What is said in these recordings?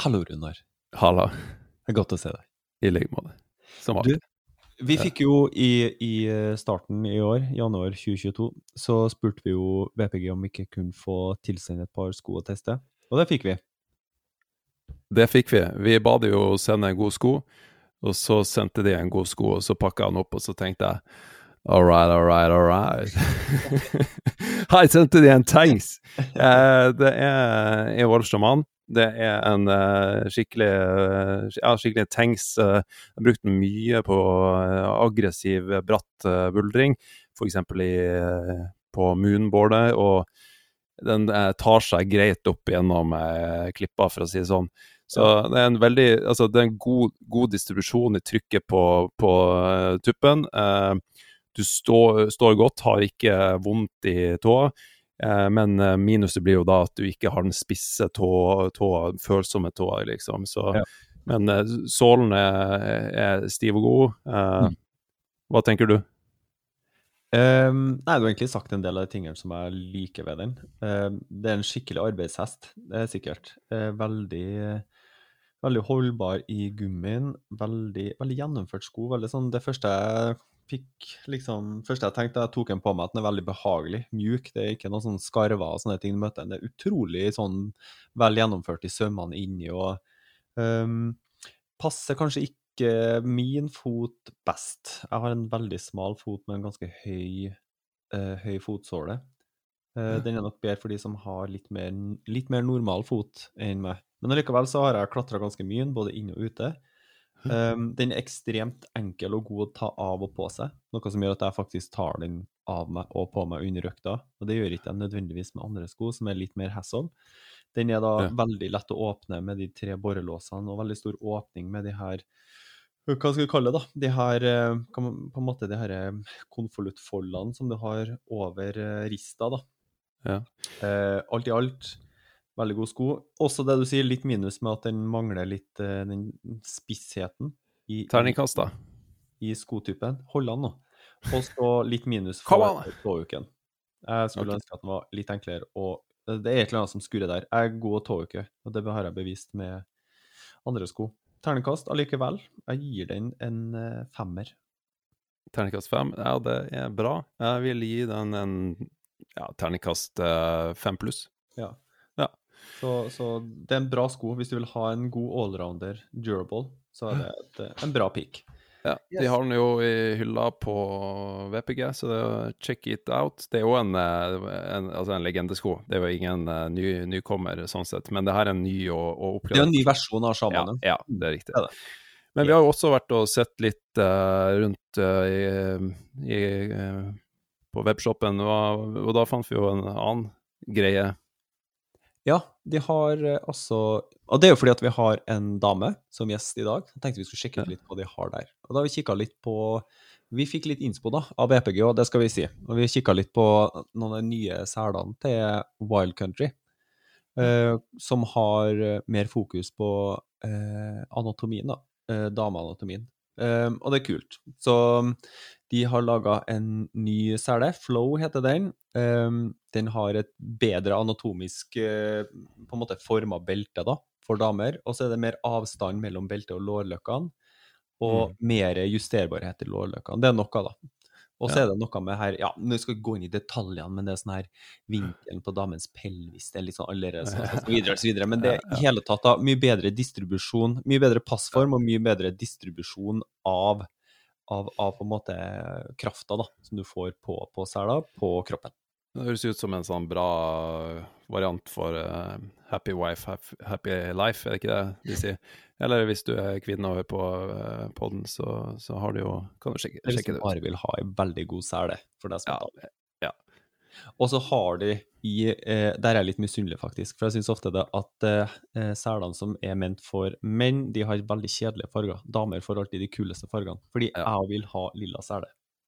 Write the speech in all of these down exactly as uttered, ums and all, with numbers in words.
Hallo, Runar. Halla, Det er godt å se deg. i like måte. Som Du, alltid. vi fikk jo i, i starten i år, januar tjue tjueto, så spurte vi jo V P G om vi ikke kunne få tilsendt et par sko å teste. Og det fikk vi. Det fikk vi. Vi ba de jo sende en god sko, og så sendte de en god sko, og så pakket han opp, og så tenkte jeg, all right, all right, all right. Her sendte de en tanks. Eh, det er en Wallstrøm. Det er en uh, skikkelig, uh, ja, skikkelig tanks. Uh, jeg har brukt den mye på uh, aggressiv, bratt uh, buldring, for eksempel i, uh, på moonboardet, og den uh, tar seg greit opp gjennom uh, klippa, for å si det sånn. Så ja. det er en veldig, altså det er en god, god distribusjon i trykket på, på uh, tuppen. Uh, du står, står godt, har ikke vondt i tåa. Men minuset blir jo da at du ikke har den spisse tåa, tåa følsomme tåa, liksom. Så, ja. Men uh, sålen er, er stiv og god. Uh, mm. Hva tenker du? Um, nei, du har egentlig sagt en del av de tingene som jeg liker ved den. Uh, det er en skikkelig arbeidshest, det er sikkert. Uh, veldig, veldig holdbar i gummien, veldig, veldig gjennomført sko. Veldig sånn, det første jeg fikk liksom, første jeg tenkte, jeg tok en på meg at den er veldig behagelig, mjuk, det er ikke noen sånn skarver og sånne ting du møter, det er utrolig sånn vel gjennomført i sømmene inni, og um, passer kanskje ikke min fot best. Jeg har en veldig smal fot med en ganske høy, uh, høy fotsåle. Uh, den er nok bedre for de som har litt mer, litt mer normal fot enn meg. Men allikevel så har jeg klatret ganske mye, både inne og ute. Um, den er ekstremt enkel og god å ta av og på seg, noe som gjør at jeg faktisk tar den av meg og på meg under økta, og det gjør ikke jeg nødvendigvis med andre sko som er litt mer hassle. Den er da ja. veldig lett å åpne med de tre borrelåsene, og veldig stor åpning med de her, hva skal vi kalle det da, de her, på en måte de her konvoluttfoldene som du har over rista da. Ja. Uh, alt i alt veldig god sko. Også det du sier, litt minus med at den mangler litt uh, den spissheten i, Terningkast da. I, i skotypen. Hold an nå. Og så litt minus for tåuken. Jeg skulle okay. ønske at den var litt enklere, og det er et eller annet som skurrer der. Jeg er god tåuke, og det har jeg bevist med andre sko. Terningkast allikevel. Jeg gir den en uh, femmer. Terningkast fem? Ja, det er bra. Jeg vil gi den en ja, terningkast uh, fem pluss. Ja. Så, så det er en bra sko. Hvis du vil ha en god allrounder durable, så er det et, en bra pick. Ja, yes. De har den jo i hylla på V P G, så det er check it out. Det er jo en, en, altså en legendesko. Det er jo ingen uh, ny, nykommer sånn sett, men det her er en ny og, og opplevd. Det er en ny versjon av Shamanen. Ja, ja, det er riktig. Det er det. Men vi har jo også vært og sett litt uh, rundt uh, i, i, uh, på webshoppen, og, og da fant vi jo en annen greie. Ja, de har også, og det er jo fordi at vi har en dame som gjest i dag. Jeg tenkte vi skulle sjekke ut litt hva de har der. Og da har vi kikket litt på, vi fikk litt innspo da, av V P G, og det skal vi si. Og vi kikket litt på noen av de nye selene til Wild Country, eh, som har mer fokus på eh, anatomien da, eh, dameanatomien. Um, og det er kult. Så de har laget en ny sele, Flow heter den. Um, den har et bedre anatomisk uh, på en måte formet belte da, for damer, og så er det mer avstand mellom belte og lårløkkene, og mm. mer justerbarhet i lårløkkene. Det er noe da. Og så ja. er det noe med her, ja, nå skal vi gå inn i detaljene, men det er sånn her vinkelen på damens pelvis, det er litt sånn allerede, så, så videre, så videre. Men det er i hele tatt da, mye bedre distribusjon, mye bedre passform, og mye bedre distribusjon av, av, av på en måte krafta da, som du får på, på sela, på kroppen. Det høres ut som en sånn bra variant for uh, happy wife, happy life, er det ikke det de sier? Eller hvis du er kvinne og hører på uh, podden, så, så har du jo, kan du sjekke, sjekke det ut. Hvis du bare vil ha en veldig god sele for deg som ja, ja. Og så har de i, eh, der er jeg litt misunnelig faktisk, for jeg synes ofte det at eh, selene som er ment for menn, de har veldig kjedelige farger. Damer får alltid de kuleste fargene, fordi ja. jeg vil ha lilla sele.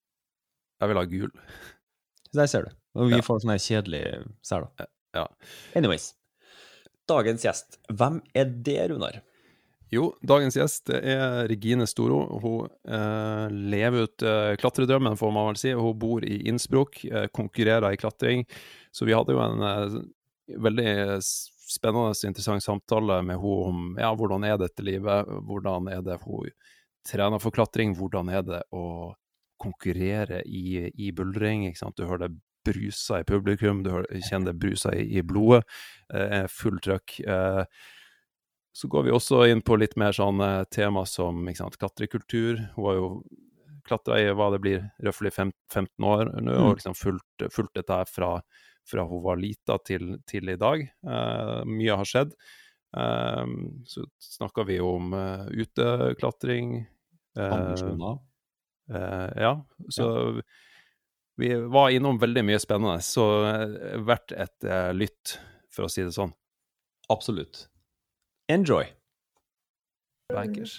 Jeg vil ha gul. Så der ser du. Og vi ja. får sånne kjedelige seler. Ja. Anyways. Dagens gjest. Hvem er det, Runar? Jo, dagens gjest er Regine Storo. Hun eh, lever ut eh, klatredrømmen, får man vel si. Hun bor i Innsbruck, eh, konkurrerer i klatring. Så vi hadde jo en eh, veldig spennende, interessant samtale med henne om ja, hvordan er dette livet, hvordan er det hun trener for klatring, hvordan er det å konkurrere i, i buldring, ikke sant? Du hører det brusa i publikum, du hører, kjenner det brusa i, i blodet, eh, full trøkk. Eh, så går vi også inn på litt mer sånn eh, tema som, ikke sant, klatrekultur. Hun har jo klatra i hva det blir, røffelig femten år nå, og liksom fulgt, fulgt dette her fra, fra hun var lita til, til i dag. Eh, mye har skjedd. Eh, så snakker vi om eh, uteklatring. Eh, Ambisjoner. eh, ja, så ja. Vi var innom veldig mye spennende, så eh, verdt et eh, lytt, for å si det sånn. Absolutt. Enjoy. Bankers.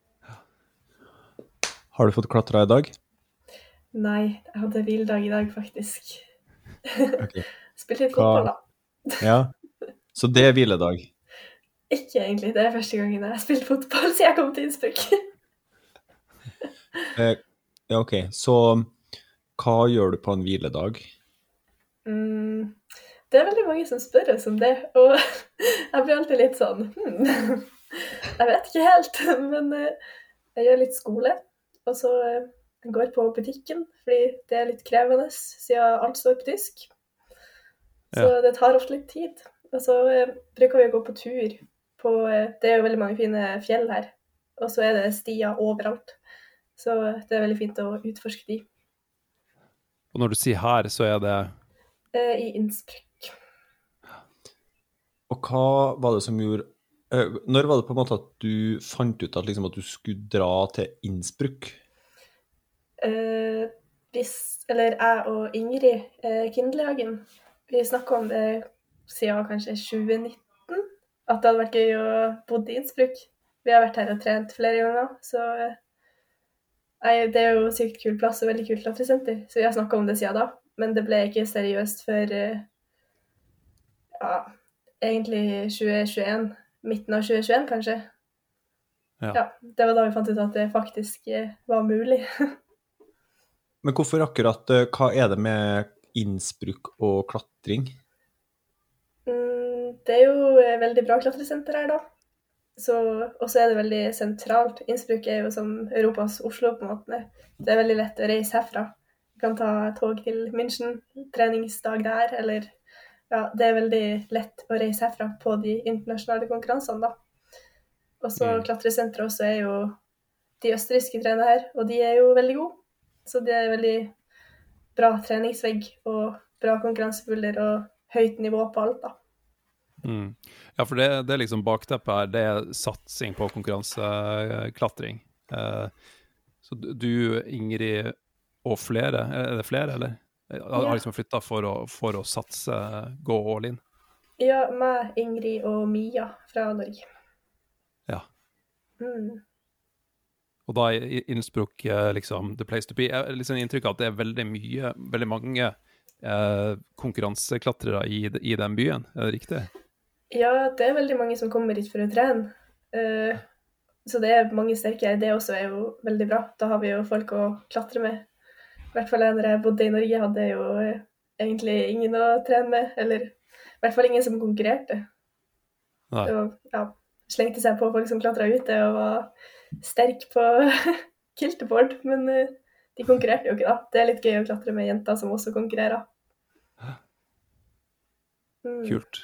Har du fått klatra i dag? Nei, jeg hadde hviledag i dag, faktisk. Okay. Spilte litt fotball, da. Ja, så det er hviledag? Ikke egentlig, det er første gangen jeg har spilt fotball, så jeg kom til Innsbruck. eh, ja, ok, så hva gjør du på en hviledag? Mm, det er veldig mange som spør oss om det, og jeg blir alltid litt sånn, hmm, jeg vet ikke helt, men jeg gjør litt skole, og så jeg går på butikken, fordi det er litt krevende, siden alt står på tysk. Så ja. Det tar ofte litt tid. Og så eh, bruker vi å gå på tur. På, eh, det er jo veldig mange fine fjell her. Og så er det stier overalt. Så det er veldig fint å utforske de. Og når du sier her, så er det? Eh, I Innsbruck. Og hva var det som gjorde... Eh, når var det på en måte at du fant ut at, liksom, at du skulle dra til Innsbruck? Eh, hvis, eller jeg og Ingrid eh, Kindlehagen, vi snakket om det siden kanskje tjue nitten, at det hadde vært gøy å bo i Innsbruck. Vi har vært her og trent flere ganger, så eh, det er jo sykt kul plass og veldig kult klatresenter, så vi har snakket om det siden da, men det ble ikke seriøst før eh, ja, egentlig tjue tjueen, midten av tjue tjueen kanskje. Ja. Ja, det var da vi fant ut at det faktisk eh, var mulig. Men hvorfor akkurat, hva er det med Innsbruck og klatring? Mm, det er jo veldig bra klatresenter her da. Så, og så er det veldig sentralt. Innsbruck er jo som Europas Oslo på en måte. Det er veldig lett å reise herfra. Du kan ta tog til München, treningsdag der, eller ja, det er veldig lett å reise herfra på de internasjonale konkurransene da. Og så mm. klatresenter også er jo de østerrikske trenerne her, og de er jo veldig gode. Så det er veldig bra treningsvegg og bra konkurransebuller og høyt nivå på alt da. Mm. Ja, for det, det er liksom bakteppet her, det er satsing på konkurranseklatring. Eh, så du, Ingrid og flere, er det flere, eller? Har ja. liksom flyttet for å, for å satse, gå all in? Ja, meg, Ingrid og Mia fra Norge. Ja. Mm. Og da er Innsbruck liksom the place to be. Jeg har liksom inntrykk av at det er veldig mye, veldig mange eh, konkurranseklatrere i, i den byen. Er det riktig? Ja, det er veldig mange som kommer hit for å trene. Uh, så det er mange sterke. Det også er jo veldig bra. Da har vi jo folk å klatre med. I hvert fall når jeg bodde i Norge, hadde jeg jo uh, egentlig ingen å trene med. Eller i hvert fall ingen som konkurrerte. Nei. Og ja, slengte seg på folk som klatret ute og var sterk på kilteboard, men uh, de konkurrerte jo ikke da. Det er litt gøy å klatre med jenter som også konkurrerer. Mm. Kult.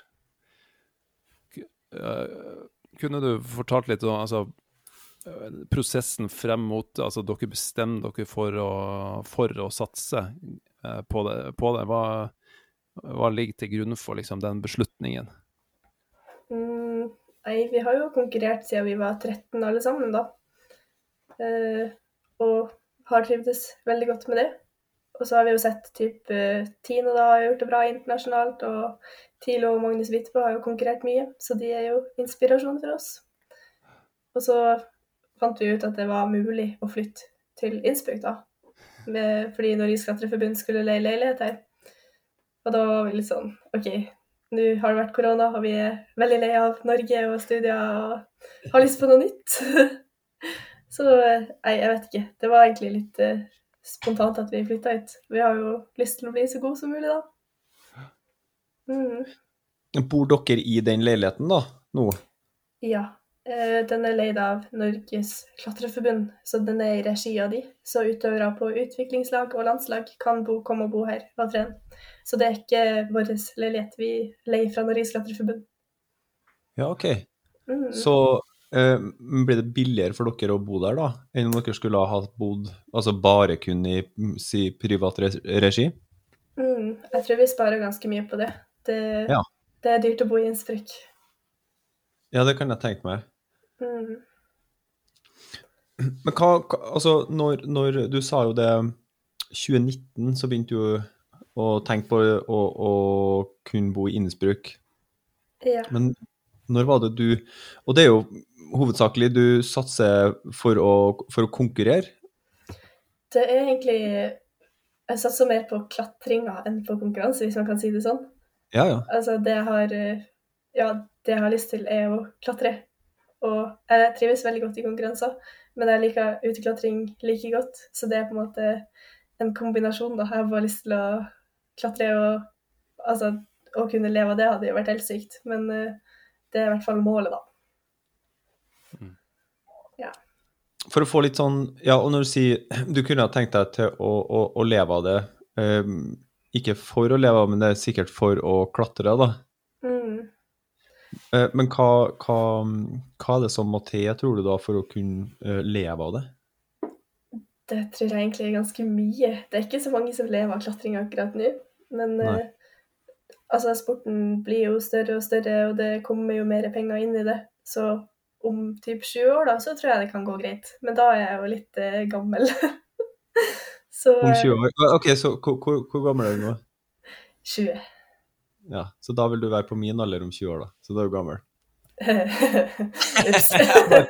Uh, kunne du fortalt litt om altså, uh, prosessen frem mot altså dere bestemmer dere for å, for å satse uh, på det, på det. Hva, hva ligger til grunn for liksom, den beslutningen? Mm, nei, vi har jo konkurrert siden vi var tretten alle sammen da, uh, og har trivdes veldig godt med det. Og så har vi jo sett typ uh, Tina da har gjort det bra internasjonalt, og Tilo og Magnus Wittbø har jo konkurrert mye, så de er jo inspirasjon for oss. Og så fant vi ut at det var mulig å flytte til Innsbruck da, med, fordi Norges Klatreforbund skulle leie leilighet her. Og da var vi litt sånn, ok, nå har det vært korona, og vi er veldig lei av Norge og studier, og har lyst på noe nytt. Så nei, jeg vet ikke, det var egentlig litt uh, spontant at vi flyttet hit. Vi har jo lyst til å bli så god som mulig da. Mm. Bor dere i den leiligheten da, nå? Ja, eh, den er leid av Norges Klatreforbund, så den er i regi av de. Så utøvere på utviklingslag og landslag kan bo, komme og bo her og trene. Så det er ikke vår leilighet, vi leier fra Norges Klatreforbund. Ja, ok. Mm. Så eh, blir det billigere for dere å bo der da, enn om dere skulle ha bodd, altså bare kun i si, privat regi? Mm, jeg tror vi sparer ganske mye på det. Det, Ja. det er dyrt å bo i Innsbruck. Ja, det kan jeg tenke meg. Mm. Men hva, hva altså, når, når du sa jo det, tjue nitten så begynte du å tenke på å, å kunne bo i Innsbruck. Ja. Men når var det du, og det er jo hovedsakelig du satser for å, for å konkurrere? Det er egentlig, jeg satser mer på klatringa enn på konkurranse, hvis man kan si det sånn. Ja, ja. Altså, det jeg har, ja, det jeg har lyst til er å klatre. Og jeg trives veldig godt i konkurranser, men jeg liker uteklatring like godt. Så det er på en måte en kombinasjon da. Jeg har bare lyst til å klatre og, altså, å kunne leve av det hadde jo vært helt sykt. Men uh, det er i hvert fall målet da. Mm. Ja. For å få litt sånn, ja, og når du sier, du kunne ha tenkt deg til å, å, å leve av det, um, ikke for å leve av, men det er sikkert for å klatre da. Mm. Uh, men hva, hva, hva er det som må til, tror du da, for å kunne uh, leve av det? Det tror jeg egentlig er ganske mye. Det er ikke så mange som lever av klatring akkurat nå, men uh, altså, sporten blir jo større og større, og det kommer jo mer penger inn i det. Så om typ sju år da, så tror jeg det kan gå greit. Men da er jeg jo litt uh, gammel. så, Om tjue år? Ok, så hvor, hvor, hvor gammel er du nå? tjue. Ja, så da vil du være på min alder om tjue år da, så da er du gammel. Ups.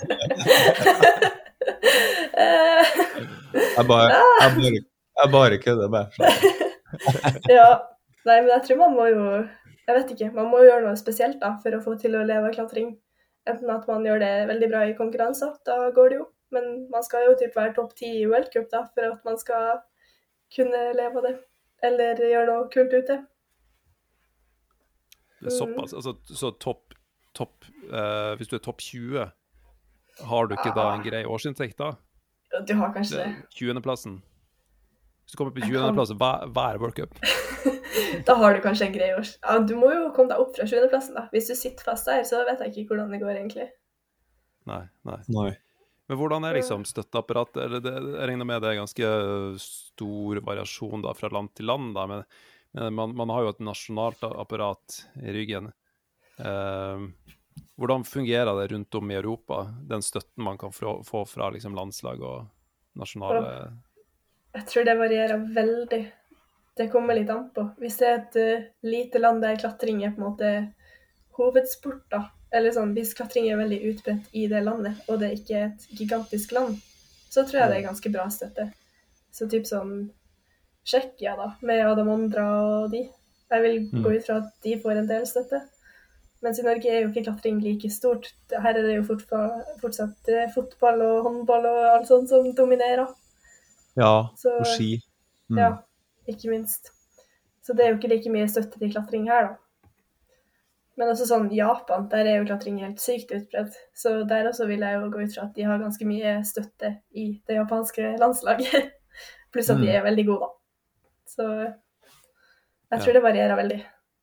jeg bare, jeg bare, jeg bare kødder bare. ja, nei, men jeg tror man må jo, jeg vet ikke, man må gjøre noe spesielt da, for å få til å leve av klatring. Enten at man gjør det veldig bra i konkurranser, da går det jo. Men man skal jo typ være topp ti i World Cup da, for at man skal kunne leve av det. Eller gjøre noe kult ute. Det er såpass, altså, så topp, topp eh, hvis du er topp tjue, har du ikke da en grei årsinntekt da? Du har kanskje det. tjuendeplassen. Hvis du kommer på tjuendeplass, hva, hva er World Cup? Da har du kanskje en grei års... Ja, du må jo komme deg opp fra sjuendeplassen da. Hvis du sitter fast der, så vet jeg ikke hvordan det går egentlig. Nei, nei. Nei. Men hvordan er liksom støtteapparat? Eller det, jeg regner med det er ganske stor variasjon da, fra land til land da, men, men man, man har jo et nasjonalt apparat i ryggen. Eh, hvordan fungerer det rundt om i Europa, den støtten man kan få, få fra liksom, landslag og nasjonale... Jeg tror det varierer veldig. Det kommer litt an på. Hvis det er et uh, lite land der klatring er på en måte hovedsport da, eller sånn, hvis klatring er veldig utbredt i det landet, og det ikke er et gigantisk land, så tror jeg det er ganske bra støtte. Så typ sånn Tsjekkia da, med Adam Ondra og de. Jeg vil mm. gå ut fra at de får en del støtte. Mens i Norge er jo ikke klatring like stort. Her er det jo fortsatt, fortsatt uh, fotball og håndball og alt sånt som dominerer. Ja, så, og ski. Mm. Ja, ikke minst. Så det er jo ikke like mye støtte til klatring her da. Men også sånn Japan, der er jo klatring helt sykt utbredt. Så der også vil jeg jo gå ut fra at de har ganske mye støtte i det japanske landslaget. Pluss at mm. de er veldig gode da. Så jeg tror ja. det varierer veldig.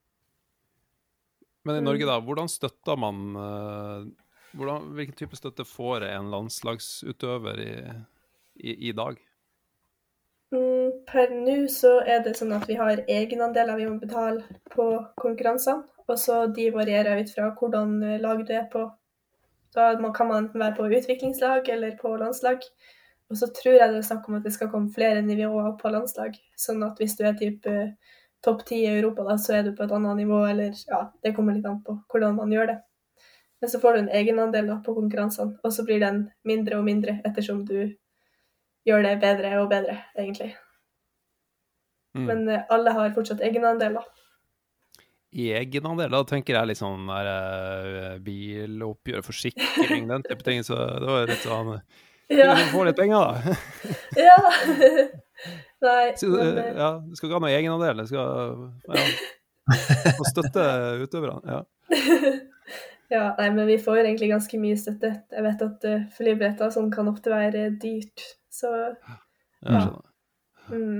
Men i Norge da, hvordan støtter man, hvordan, hvilken type støtte får en landslagsutøver i, i, i dag? Mm, per nå så er det sånn at vi har egenandeler vi må betale på konkurransene. Og så de varierer ut fra hvordan lag du er på. Da kan man være på utviklingslag eller på landslag. Og så tror jeg det er snakk om at det skal komme flere nivåer på landslag. Sånn at hvis du er typ topp ti i Europa, da, så er du på et annet nivå. Eller ja, det kommer litt an på hvordan man gjør det. Men så får du en egenandel da, på konkurransene. Og så blir den mindre og mindre ettersom du gjør det bedre og bedre, egentlig. Mm. Men alle har fortsatt egenandel da. Egenandel, da tenker jeg litt sånn der, uh, biloppgjør, forsikring, den type ting, så det var litt sånn, ja. Du får litt penger da. ja. Nei. Så, men, ja, det skal ikke ha noe egenandel, det skal, ja. Og støtte utøverne, ja. Ja, nei, men vi får egentlig ganske mye støtte. Jeg vet at uh, flybilletter sånn kan ofte være dyrt, så Jeg skjønner. mm.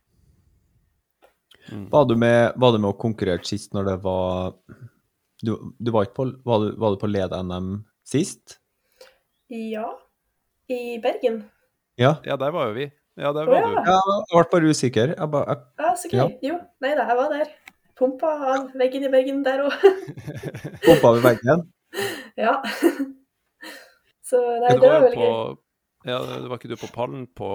Mm. Var du med, var du med og konkurrerte sist når det var Du, du var ikke på Var du, var du på led-N M sist? Ja, i Bergen. Ja. Ja, der var jo vi. Ja, der Å, var ja. du. Ja, jeg ble bare usikker. Jeg bare, jeg, Ja, så gøy. Ja. Jo, nei da, jeg var der. Pumpa av veggen i Bergen der også. hoppa over veggen. Ja. Så nei, Ja, det du var var jo veldig på gøy. Ja, det var ikke du på pallen på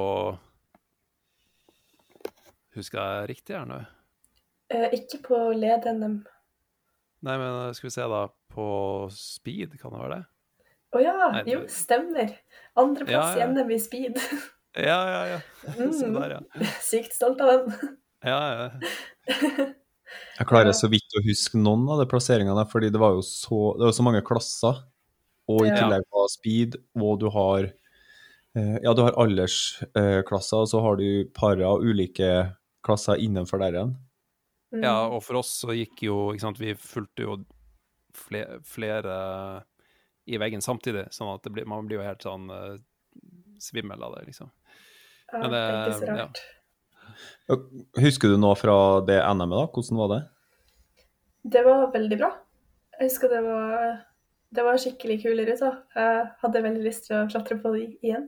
Husker jeg riktig her nå? Eh, ikke på led-N M. Nei, men skal vi se da, på speed, kan det være det? Å ja, Nei, det- jo, stemmer. Andreplass Ja, ja. i N M i speed. Ja, ja, ja. Se Mm. der, ja. Sykt stolt av den. Ja, ja. Jeg klarer så vidt å huske noen av de plasseringene, fordi det var jo så, det var så mange klasser, og i Ja. tillegg var speed, og du har eh, ja, du har aldersklasser, og så har du para og ulike klasser innenfor der igjen. Mm. Ja, og for oss så gikk jo, ikke sant, vi fulgte jo flere, flere i veggen samtidig, sånn at det blir, man blir jo helt sånn uh, svimmel av det, liksom. Ja, men det er ikke det- så ja. rart. Husker du noe fra det N M-et da? Hvordan var det? Det var veldig bra. Jeg husker det var, det var skikkelig kule ruter. Jeg hadde veldig lyst til å klatre på de igjen.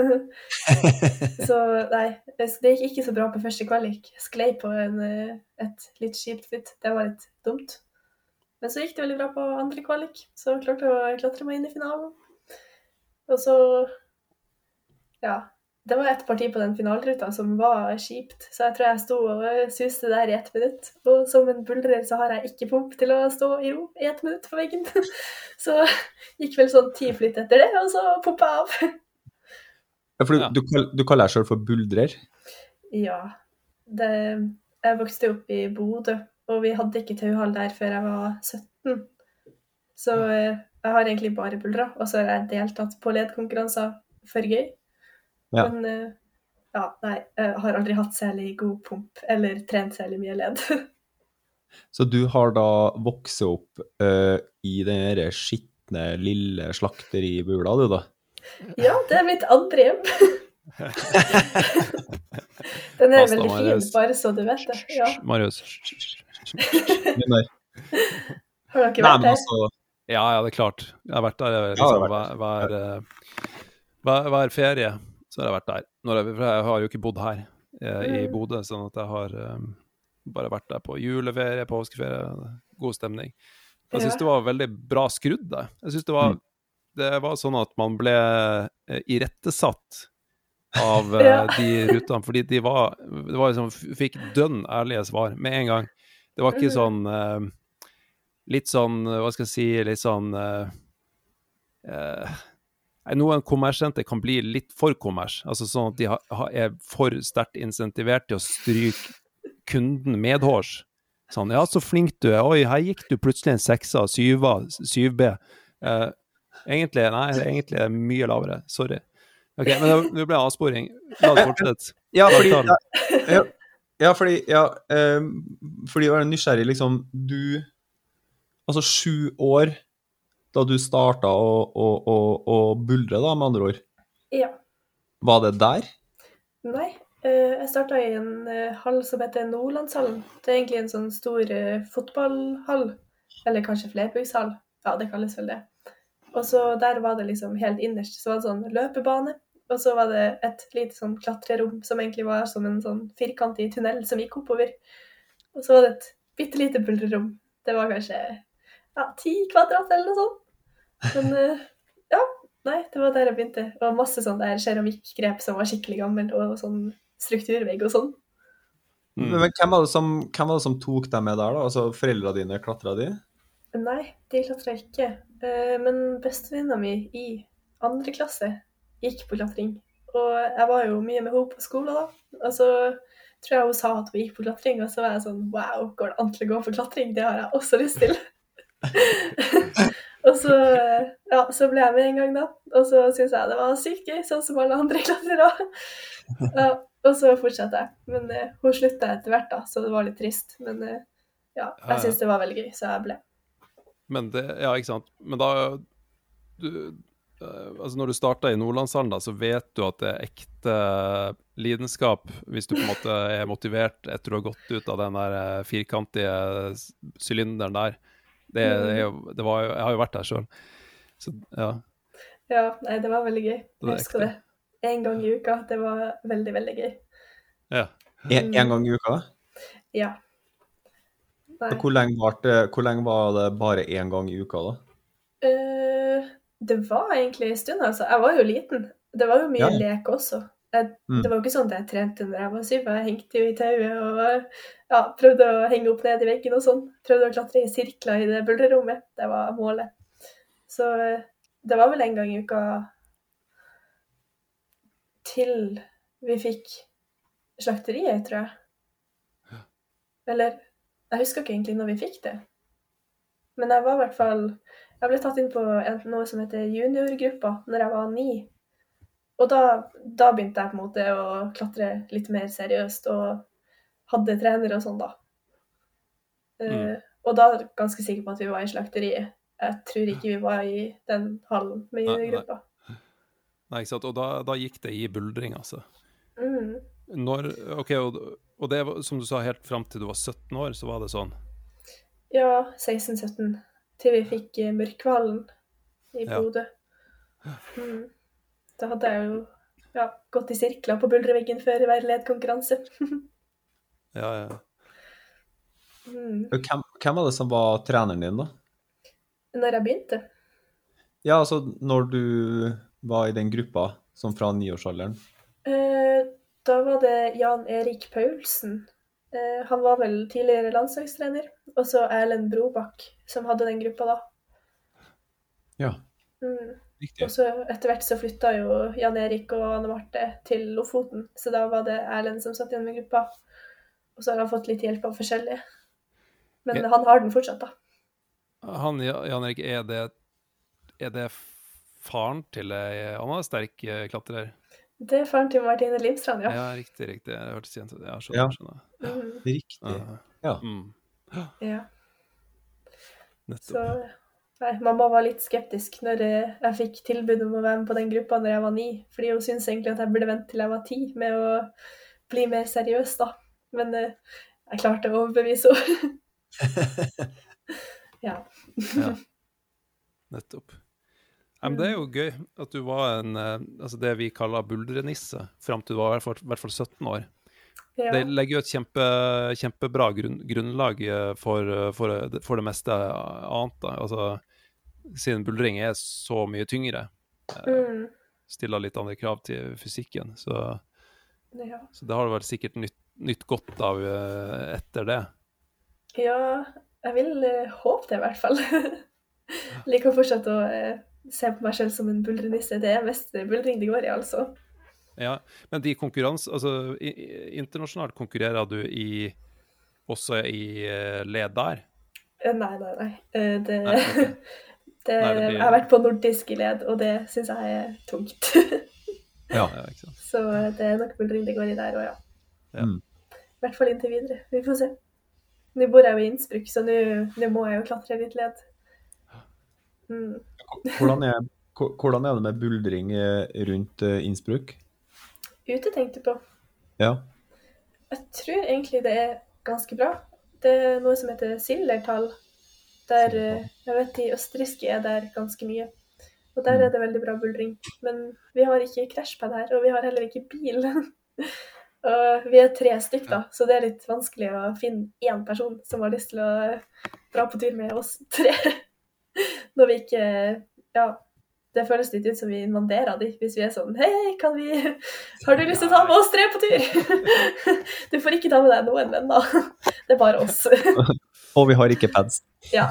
Så nei, det gikk ikke så bra på første kvalik. Jeg sklei på en, eh, et litt kjipt flytt. Det var litt dumt. Men så gikk det veldig bra på andre kvalik, så jeg klarte å klatre meg inn i finalen. Og så, ja, det var et parti på den finalruta som var kjipt, så jeg tror jeg sto og suste der i ett minutt. Og som en buldrer så har jeg ikke pump til å stå i ro i ett minutt på veggen. Så gikk vel sånn ti flytt etter det, og så pumpa jeg av. Ja, for Ja. du, du, kall- du kaller deg selv for buldrer. Ja, det, jeg vokste opp i Bodø, og vi hadde ikke tauhall der før jeg var sytten. Så eh, jeg har egentlig bare buldra, og så har jeg deltatt på ledkonkurranser for gøy. Ja. Men eh, ja, nei, jeg har aldri hatt særlig god pump, eller trent særlig mye led. Så du har da vokst opp eh, i den der skitne, lille slakteribula, du da? Ja, det er mitt andre hjem. Den er Basta, veldig fin, Marius. bare så du vet det. Ja. Marius. Men der. Har dere Nei, vært men der? altså, Ja, ja, det er klart. Jeg har vært der Ja, liksom, jeg har hver, hver, eh, hver, hver ferie, så har jeg vært der. Når jeg, for jeg har jo ikke bodd her eh, i Mm. Bodø, sånn at jeg har eh, bare vært der på juleferie, påskeferie, god stemning. Jeg synes Ja. det var veldig bra skrudd der. Jeg synes det var, Mm. det var sånn at man ble eh, irettesatt av eh, Ja. de rutene, fordi de var, det var liksom, f- fikk dønn ærlige svar med en gang. Det var ikke Mm. sånn, eh, litt sånn, hva skal jeg si, litt sånn, eh, eh, nei, noen kommersenter kan bli litt for kommers, altså sånn at de ha, ha, er for sterkt insentivert til å stryke kunden medhårs. Sånn, ja, så flink du er, oi, her gikk du plutselig en seksa, syva, syv B. Eh, egentlig, nei, det er egentlig mye lavere, sorry. Ok, men det, det ble avsporing. La oss fortsette. ja, fordi, Avtalen. ja, ja, fordi, ja, eh, fordi jeg er nysgjerrig, liksom, du, altså sju år da du startet å, å, å, å buldre, da, med andre ord, Ja. var det der? Nei, eh, jeg starta i en eh, hall som heter Nordlandshallen. Det er egentlig en sånn stor eh, fotballhall, eller kanskje flerbrukshall. Ja, det kalles vel det. Og så der var det liksom helt innerst, så var det sånn løpebane, og så var det et lite sånn klatrerom som egentlig var som en sånn firkantig tunnel som gikk oppover. Og så var det et bittelite buldrerom. Det var kanskje ja, ti kvadrat eller noe sånt. Men eh, ja, nei, det var der jeg begynte. Og masse sånn der keramikkgrep som var skikkelig gammel, og sånn strukturvegg og sånn. Mm. Men hvem var det som, hvem var det som tok deg med der da? Altså foreldrene dine, klatret de? Nei, de klatra ikke. Eh, Men bestevenninna mi i andre klasse gikk på klatring. Og jeg var jo mye med henne på skolen da. Og så tror jeg hun sa at hun gikk på klatring, og så var jeg sånn wow, går det an til å gå på klatring? Det har jeg også lyst til. Og så, ja, så ble jeg med en gang da. Og så syntes jeg det var sykt gøy, sånn som alle andre klatrere. Ja, og så fortsatte jeg. Men eh, hun slutta etter hvert da, så det var litt trist. Men eh, ja, Ja, ja. jeg synes det var veldig gøy, så jeg ble. Men det, ja, ikke sant. Men da, du, eh, altså når du startet i Nordlandshallen da, så vet du at det er ekte lidenskap, hvis du på en måte er motivert etter å ha gått ut av den der eh, firkantige s- sylinderen der. Det, det er jo, det var jo, jeg har jo vært der selv. Så ja, Ja, nei, det var veldig gøy. Det er Jeg husker det. ekte. En gang i uka, det var veldig, veldig gøy. ja. En, en gang i uka? Ja. Nei. Og Hvor lenge, var det, hvor lenge var det bare en gang i uka, da? Eh, det var egentlig en stund, altså. Jeg var jo liten. Det var jo mye Ja. lek også. Jeg, Mm. Det var jo ikke sånn at jeg trente når jeg var syv. Jeg hengte jo i tauet og ja, prøvde å henge opp ned i veggen og sånn. Prøvde å klatre i sirkler i det buldrerommet. Det var målet. Så eh, det var vel en gang i uka til vi fikk slakteriet, tror jeg. Eller, jeg husker ikke egentlig når vi fikk det. Men jeg var i hvert fall, jeg ble tatt inn på en, noe som heter juniorgruppa når jeg var ni. Og da, da begynte jeg på en måte å klatre litt mer seriøst og hadde trenere og sånn da. Eh, Mm. og da er jeg ganske sikker på at vi var i slakteriet. Jeg tror ikke vi var i den hallen med Nei, nei. juniorgruppa. Nei, ikke sant. Og da, da gikk det i buldring, altså. Mm. Når, ok, og, og det var, som du sa, helt frem til du var sytten år, så var det sånn. Ja, seksten sytten. Til vi fikk eh, Mørkvalen i Ja. Bodø. Mm. Da hadde jeg jo ja, gått i sirkler på buldreveggen før hver ledkonkurranse. Ja, ja. mm. Hvem, hvem var det som var treneren din, da? Når jeg begynte. Ja, altså, når du var i den gruppa, som fra niårsalderen. Eh, da var det Jan Erik Paulsen. Eh, han var vel tidligere landslagstrener. Og så Erlend Brobakk, som hadde den gruppa da. Ja, Mm. riktig. Og så etter hvert så flytta jo Jan Erik og Anne Marte til Lofoten. Så da var det Erlend som satt igjen med gruppa. Og så har han fått litt hjelp av forskjellige. Men Ja. han har den fortsatt, da. Han, Jan Erik, er det, er det faren til ei annen sterk eh, klatrer? Det er faren til Martine Limstrand, ja. Ja, riktig, riktig. Jeg hørtes igjen til det. Ja, Ja. skjønner, skjønner. Mm. Riktig. Ja. Ja. Mm. ja. Nettopp. Så nei, mamma var litt skeptisk når eh, jeg fikk tilbud om å være med på den gruppa når jeg var ni. Fordi hun syntes egentlig at jeg burde vente til jeg var ti med å bli mer seriøs, da. Men eh, jeg klarte å overbevise henne. ja. Ja. Nettopp. Ja, men det er jo gøy at du var en, eh, altså det vi kaller buldrenisse, frem til du var i hvert fall, i hvert fall sytten år. ja. Det legger jo et kjempe, kjempebra grunn, grunnlag eh, for, eh, for, det- for det meste annet. Da. Altså, siden buldring er så mye tyngre, Mm. stiller litt andre krav til fysikken. Så, ja. så det har du vel sikkert nytt, nytt godt av eh, etter det. Ja, jeg vil eh, håpe det i hvert fall. Liker fortsatt å eh, se på meg selv som en buldrenisse. Det er mest buldring det går i, altså. Ja, men de konkurranse, altså i, i- internasjonalt konkurrerer du i, også i eh, led der? Eh, Nei, nei, nei. Eh, Det, Nei, ok. det, Nei, det blir- Jeg har vært på nordisk i led, og det synes jeg er tungt. Ja. Ja, ikke sant. Så eh, det er nok buldring det går i der, og ja. Ja. Mm. I hvert fall inntil videre. Vi får se. Nå bor jeg jo i Innsbruck, så nå nå må jeg jo klatre litt led. Mm. Hvordan er, hvor- hvordan er det med buldring eh, rundt eh, Innsbruck? Ute tenkte jeg på. Ja. Jeg tror egentlig det er ganske bra. Det er noe som heter Sillertal. Der, eh, jeg vet de østerrikske er der ganske mye. Og der er det veldig bra buldring. Men vi har ikke crashpad her, og vi har heller ikke bil. Og vi er tre stykker da, så det er litt vanskelig å finne én person som har lyst til å dra på tur med oss tre. Når vi ikke, ja, det føles litt ut som vi invaderer de, hvis vi er sånn, hei, kan vi, har du lyst til å ta med oss tre på tur? Du får ikke ta med deg noen venner, det er bare oss. Og vi har ikke pads. Ja.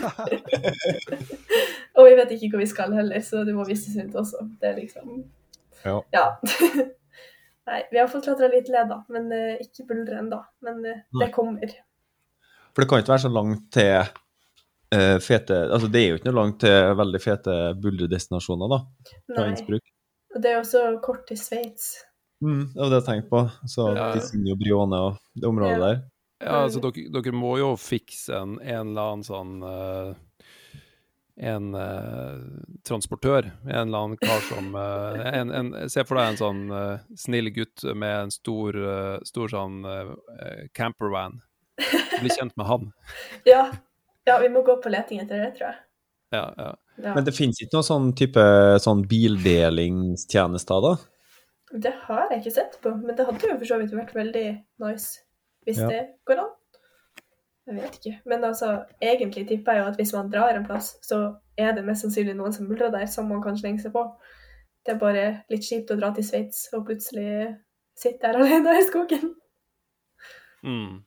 Og vi vet ikke hvor vi skal heller, så du må vises rundt også. Det er liksom, Ja. ja. Nei, vi har fått klatre litt led da, men eh, ikke buldre enda, men eh, Nei. det kommer. For det kan ikke være så langt til eh, fete, altså det er jo ikke noe langt til veldig fete buldredestinasjoner da, fra Nei, Innsbruck. og det er også kort til Sveits. Mm, det var det jeg tenkte på. Så Ja. Tisinho, Brione og det området Ja. der. Ja, altså, dere, dere må jo fikse en, en eller annen sånn uh, en uh, transportør, en eller annen kar som uh, en, en, se for deg en sånn uh, snill gutt med en stor, uh, stor sånn uh, campervan. Bli kjent med han. Ja. Ja, vi må gå på leting etter det, tror jeg. Ja, ja. Ja. Men det finnes ikke noen sånn type sånn bildelingstjenester da? Det har jeg ikke sett på, men det hadde jo for så vidt vært veldig nice hvis Ja. det går an. Jeg vet ikke. Men altså, egentlig tipper jeg jo at hvis man drar en plass, så er det mest sannsynlig noen som buldrer der, som man kan slenge seg på. Det er bare litt kjipt å dra til Sveits og plutselig sitte der alene i skogen. Mm.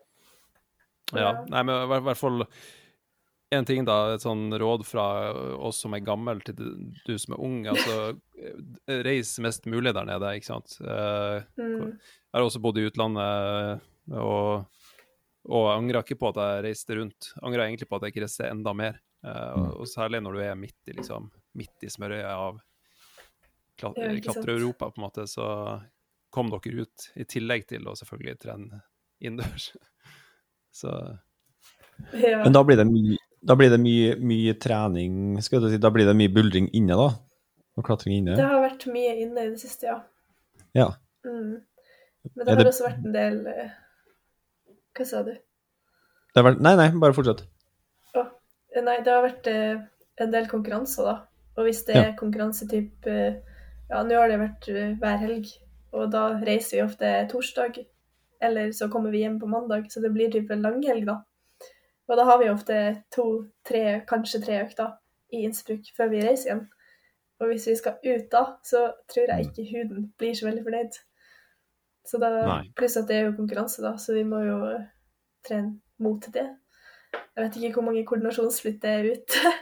Ja, nei, men i hvert fall en ting da, et sånn råd fra oss som er gammel til du som er ung, altså reis mest mulig der nede, ikke sant? Uh, Mm. Jeg har også bodd i utlandet, og, og angrer ikke på at jeg reiste rundt. Angrer egentlig på at jeg ikke reiste enda mer. Uh, og, og særlig når du er midt i, liksom, midt i smørøyet av klat Ja, ikke sant. klatre-Europa, på en måte, så kom dere ut, i tillegg til å selvfølgelig trene innendørs. Så Ja. Men da blir det mye, da blir det mye, mye trening, skal du si, da blir det mye buldring inne da, og klatring inne. Det har vært mye inne i det siste, ja. Ja. Mm. Men Er det har det- også vært en del eh, Hva sa du? Det har vært, nei, nei, bare fortsett. Å, nei, det har vært eh, en del konkurranser, da. Og hvis det Ja. er konkurransetyp eh, Ja, nå har det vært eh, hver helg, og da reiser vi ofte torsdag, eller så kommer vi hjem på mandag, så det blir typ en langhelg, da. Og da har vi ofte to, tre, kanskje tre økter i Innsbruck før vi reiser igjen. Og hvis vi skal ut da, så tror jeg ikke huden blir så veldig fornøyd. Så da, Nei. pluss at det er jo konkurranse, da, så vi må jo eh, trene mot det. Jeg vet ikke hvor mange koordinasjonsflytt det er ute.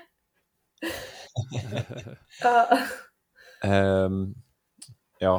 Ja. Ehm, ja.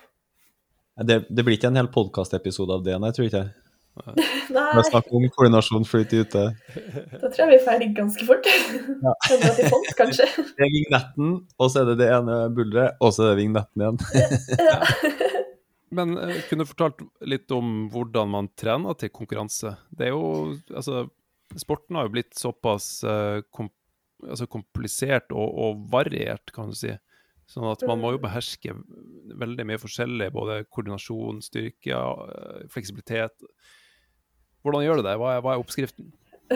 Det, det blir ikke en hel podcast-episode av det, nei, tror jeg ikke. Nei, Vi snakker om koordinasjon flyt ute. da tror jeg vi er ferdig ganske fort. Ja. Kan dra til font, kanskje. Det er vignetten, og så er det det ene buldret, og så er det vignetten igjen. Ja. Men eh, kunne du fortalt litt om hvordan man trener til konkurranse? Det er jo, altså, sporten har jo blitt såpass eh, kom, altså komplisert og, og variert, kan du si. Sånn at man må jo beherske veldig mye forskjellig, både koordinasjon, styrke, eh, fleksibilitet. Hvordan gjør du det? Hva er, hva er oppskriften?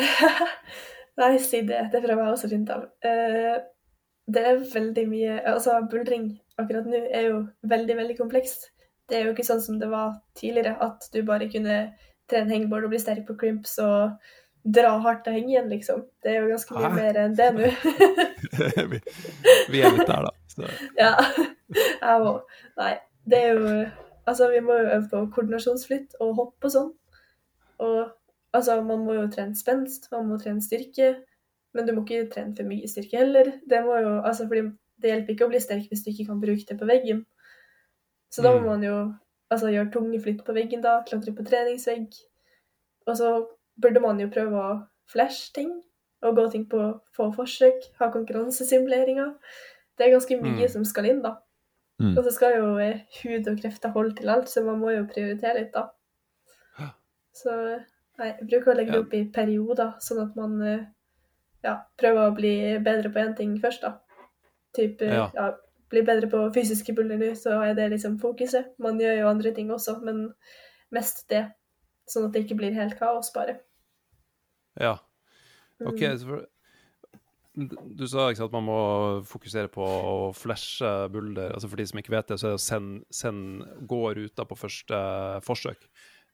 Nei, si det. Det prøver jeg også å finne av. Eh, det er veldig mye Altså, buldring akkurat nå er jo veldig, veldig komplekst. Det er jo ikke sånn som det var tidligere, at du bare kunne trene hangboard og bli sterk på crimps og dra hardt og henge igjen, liksom. Det er jo ganske mye Hæ? mer enn det nå. vi, vi er litt der, da. Så. Ja, jeg òg. Nei, det er jo Altså, vi må jo øve på koordinasjonsflytt og hopp og sånn. Og altså, man må jo trene spenst, man må trene styrke, men du må ikke trene for mye styrke heller. Det må jo Altså, fordi det hjelper ikke å bli sterk hvis du ikke kan bruke det på veggen. Så da må Mm. man jo altså, gjøre tunge flytt på veggen, da, klatre på treningsvegg. Og så burde man jo prøve å flashe ting, og gå ting på få forsøk, ha konkurransesimuleringer. Det er ganske mye Mm. som skal inn, da. Mm. Og så skal jo eh, hud og krefter holde til alt, så man må jo prioritere litt, da. Så nei, jeg bruker å legge det Ja. opp i perioder, sånn at man eh, ja, prøver å bli bedre på én ting først, da. Typ, eh, Ja. ja, bli bedre på fysiske buller nå, så er det liksom fokuset. Man gjør jo andre ting også, men mest det. Sånn at det ikke blir helt kaos, bare. Ja. Ok, Mm. så for, du sa ikke sant, at man må fokusere på å flashe bulder. Altså for de som ikke vet det, så er det å sende, sende gå ruta på første forsøk.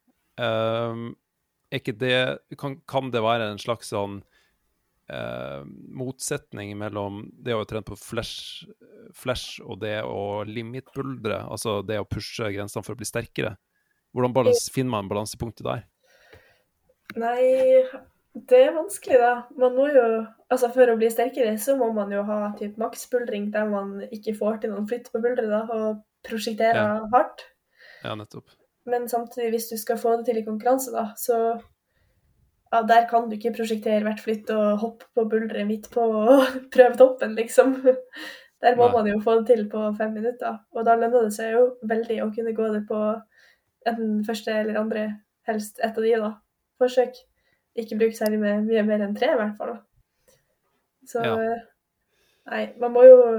Um, er ikke det, kan, kan det være en slags sånn uh, motsetning mellom det å trene på flash, flash og det å limitbuldre, altså det å pushe grensene for å bli sterkere? Hvordan balans, finner man balansepunktet der? Nei, det er vanskelig, da. Man må jo Altså, for å bli sterkere, så må man jo ha typ maksbuldring der man ikke får til noen flytt på buldret, da, og prosjektere Ja. hardt. Ja, nettopp. Men samtidig, hvis du skal få det til i konkurranse, da, så ja, der kan du ikke prosjektere hvert flytt og hoppe på buldret midt på og prøve toppen, liksom. Der må Nei. man jo få det til på fem minutter. Og da lønner det seg jo veldig å kunne gå det på enten første eller andre, helst ett av de, da. forsøk. Ikke bruke særlig med mye mer enn tre, i hvert fall. Så, Ja. nei, man må jo...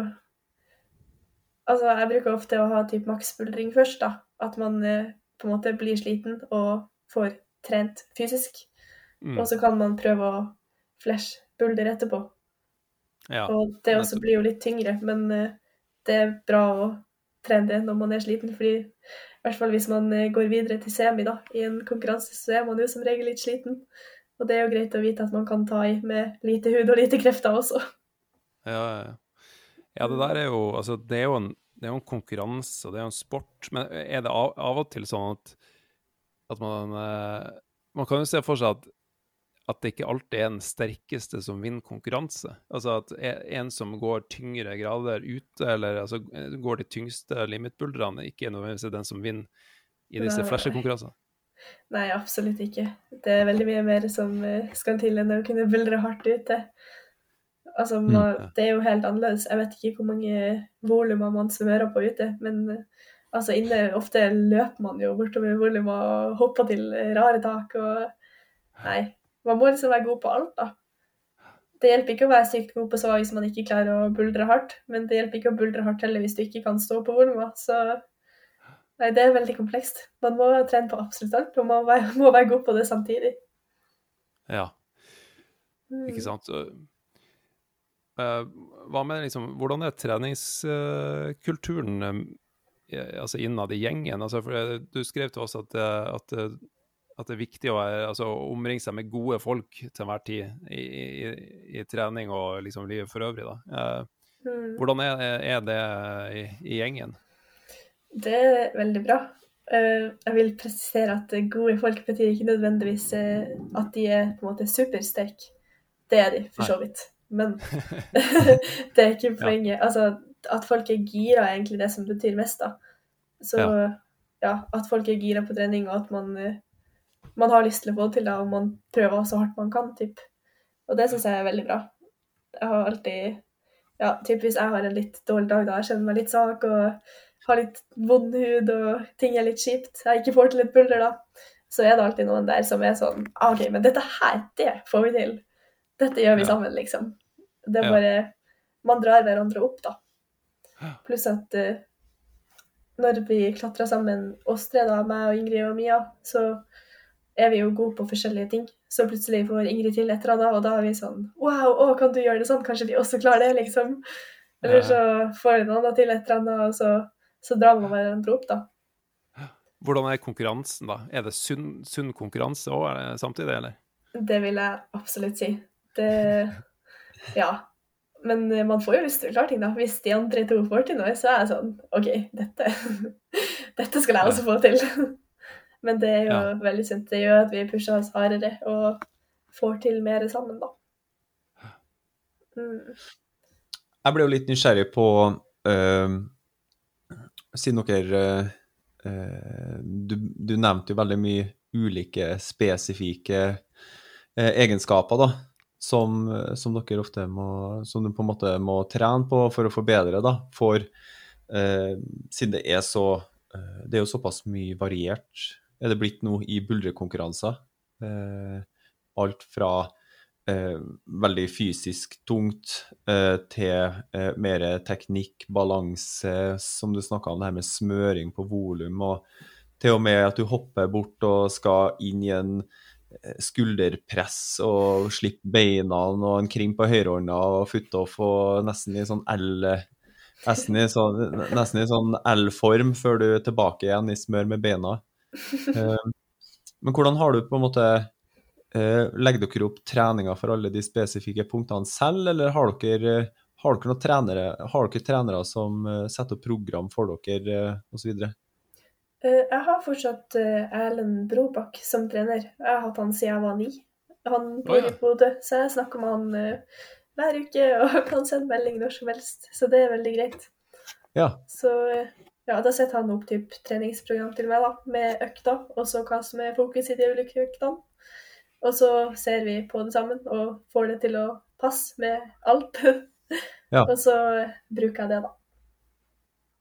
Altså, jeg bruker ofte å ha typ maksbuldring først, da. At man eh, på en måte blir sliten og får trent fysisk. Mm. Og så kan man prøve å flash bulder etterpå. Ja, og det også nettopp. blir jo litt tyngre, men eh, det er bra å trene det når man er sliten, fordi i hvert fall hvis man eh, går videre til semi da, i en konkurranse, så er man jo som regel litt sliten. Og det er jo greit å vite at man kan ta i med lite hud og lite krefter også. Ja, ja. Ja, det der er jo, altså, det er jo en, det er jo en konkurranse, og det er jo en sport, men er det av, av og til sånn at, at man, eh, man kan jo se for seg at at det ikke alltid er den sterkeste som vinner konkurranse. Altså at en som går tyngre grader ute, eller altså, går de tyngste limitbuldrene, ikke er nødvendigvis den som vinner i disse flashekonkurransene. Nei, absolutt ikke. Det er veldig mye mer som skal til enn å kunne buldre hardt ute. Altså, man, mm, ja. Det er jo helt annerledes. Jeg vet ikke hvor mange volumer man smører på ute, men altså inne ofte løper man jo bortover volum og hopper til rare tak, og nei, man må liksom være god på alt da. Det hjelper ikke å være sykt god på så hvis man ikke klarer å buldre hardt, men det hjelper ikke å buldre hardt heller hvis du ikke kan stå på volumer, så nei, det er veldig komplekst. Man må trene på absolutt alt, og man må være, må være god på det samtidig. Ja, ikke sant. Uh, hva med liksom, hvordan er treningskulturen uh, altså innad i gjengen? Altså, for du skrev til oss at, at at det er viktig å være, altså, omringe seg med gode folk til hver tid i, i, i trening og liksom livet for øvrig. Da. Eh, mm. Hvordan er, er det i, i gjengen? Det er veldig bra. Uh, jeg vil presisere at gode folk betyr ikke nødvendigvis uh, at de er på en måte supersterke. Det er de, for så vidt. Men det er ikke poenget. Ja. Altså, at folk er gira er egentlig det som betyr mest, da. Så ja, ja at folk er gira på trening, og at man... Uh, man har lyst til å få det til da, og man prøver så hardt man kan, typ. Og det synes jeg er veldig bra. Jeg har alltid, ja, typ hvis jeg har en litt dårlig dag da, jeg kjenner meg litt svak, og har litt vond hud, og ting er litt kjipt, jeg ikke får til et bulder da, så er det alltid noen der som er sånn, ok, men dette her, det får vi til. Dette gjør vi ja. sammen, liksom. Det er bare, man drar hverandre opp da. Pluss at uh, når vi klatrer sammen, oss tre da, meg og Ingrid og Mia, så er vi jo gode på forskjellige ting. Så plutselig får Ingrid til et eller annet, og da er vi sånn, wow, å, kan du gjøre det sånn? Kanskje de også klarer det, liksom. Eller så får en annen til et eller annet, og så, så drar man hverandre opp, da. Hvordan er konkurransen, da? Er det sunn, sunn konkurranse også, samtidig, eller? Det vil jeg absolutt si. Det, ja. Men man får jo lyst til å klare ting, da. Hvis de andre to får til noe, så er jeg sånn, ok, dette, dette skal jeg også få til. Men det er jo ja. veldig sunt. Det gjør at vi pusher oss hardere og får til mer sammen, da. Mm. Jeg ble jo litt nysgjerrig på, uh, siden dere, uh, du, du nevnte jo veldig mye ulike spesifikke uh, egenskaper, da, som, som dere ofte må, som du på en måte må trene på for å forbedre, da, for uh, siden det er så, uh, det er jo såpass mye variert, er det blitt noe i buldrekonkurranser. Eh, alt fra eh, veldig fysisk tungt eh, til eh, mer teknikk, balanse, som du snakket om, det her med smøring på volum, og til og med at du hopper bort og skal inn i en skulderpress og slippe beina og en krim på høyrehånda og foot-off og nesten i sånn L, nesten i sånn, nesten i sånn L-form før du er tilbake igjen i smør med beina. Uh, men hvordan har du på en måte uh, legger dere opp treninger for alle de spesifikke punktene selv, eller har dere, har dere noen trenere, har dere trenere som uh, setter opp program for dere uh, og så videre? Uh, jeg har fortsatt uh, Erlend Brobakk som trener. Jeg har hatt han siden jeg var ni. Han bor oh, ja. i Bodø, så jeg snakker med han uh, hver uke og kan sende melding når som helst, så det er veldig greit. Ja. Så uh, ja, da setter han opp typ treningsprogram til meg da, med økta, og så hva som er fokus i de ulike øktene. Og så ser vi på det sammen, og får det til å passe med alt. Ja. Og så bruker jeg det da.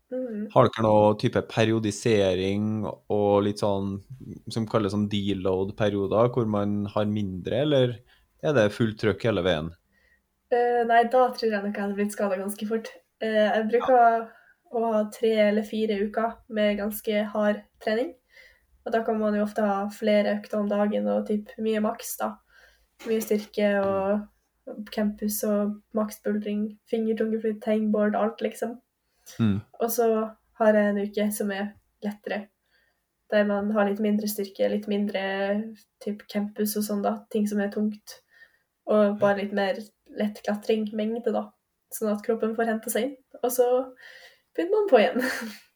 Mm. Har dere noe type periodisering og litt sånn, som kalles sånn deload-perioder, hvor man har mindre, eller er det fullt trøkk hele veien? Eh, nei, da tror jeg nok jeg hadde blitt skadet ganske fort. Eh, jeg bruker å ha tre eller fire uker med ganske hard trening. Og da kan man jo ofte ha flere økter om dagen og typ mye maks da. Mye styrke og campus og maksbuldring, fingertungeflyt, hangboard, alt liksom. Mm. Og så har jeg en uke som er lettere, der man har litt mindre styrke, litt mindre typ campus og sånn da, ting som er tungt. Og bare litt mer lett klatring, mengde da, sånn at kroppen får hentet seg inn. Og så begynner man på igjen.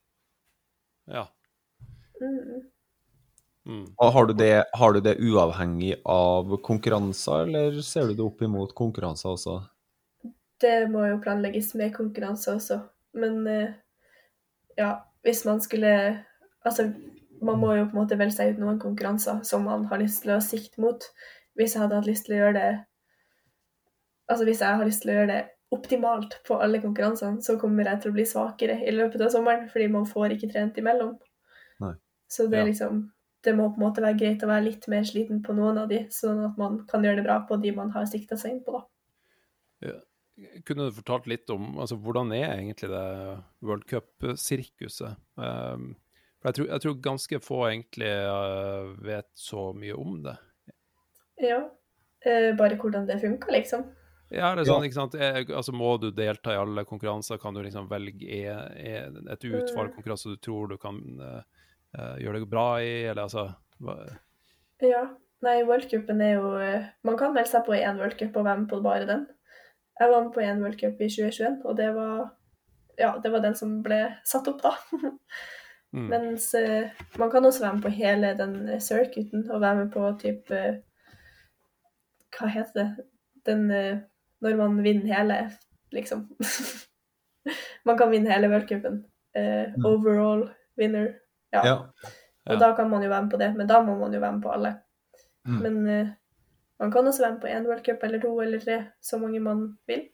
Ja. Mm. Mm. Og har du, det, har du det uavhengig av konkurranser, eller ser du det opp imot konkurranser også? Det må jo planlegges med konkurranse også, men eh, ja, hvis man skulle, altså man må jo på en måte velge seg ut noen konkurranser som man har lyst til å sikte mot. Hvis jeg hadde hatt lyst til å gjøre det, altså hvis jeg har lyst til å gjøre det optimalt på alle konkurransene, så kommer jeg til å bli svakere i løpet av sommeren, fordi man får ikke trent imellom. Nei. Så det er Ja. liksom, det må på en måte være greit å være litt mer sliten på noen av de, sånn at man kan gjøre det bra på de man har siktet seg inn på da. Ja. Kunne du fortalt litt om, altså hvordan er egentlig det World Cup-sirkuset? Um, for jeg tror, jeg tror ganske få egentlig uh, vet så mye om det. Ja, eh, bare hvordan det funker liksom. Ja, det er sånn, Ja. ikke sant? Er, altså må du delta i alle konkurranser, kan du liksom velge e, e, et utvalg konkurranser du tror du kan uh, uh, gjøre det bra i, eller altså... Hva? Ja, nei, World Cupen er jo, eh, man kan melde seg på en World Cup og være med på bare den. Jeg var med på en World Cup i tjue tjueen, og det var, ja, det var den som ble satt opp da. Mm. Mens eh, man kan også være med på hele den eh, circuiten, og være med på typ, eh, hva heter det? Den, eh, når man vinner hele, liksom. Man kan vinne hele World Cupen. Eh, Mm. overall winner. Ja. Ja. Og Ja. da kan man jo være med på det, men da må man jo være med på alle. Mm. Men eh, man kan også være med på en World Cup eller to eller tre, så mange man vil.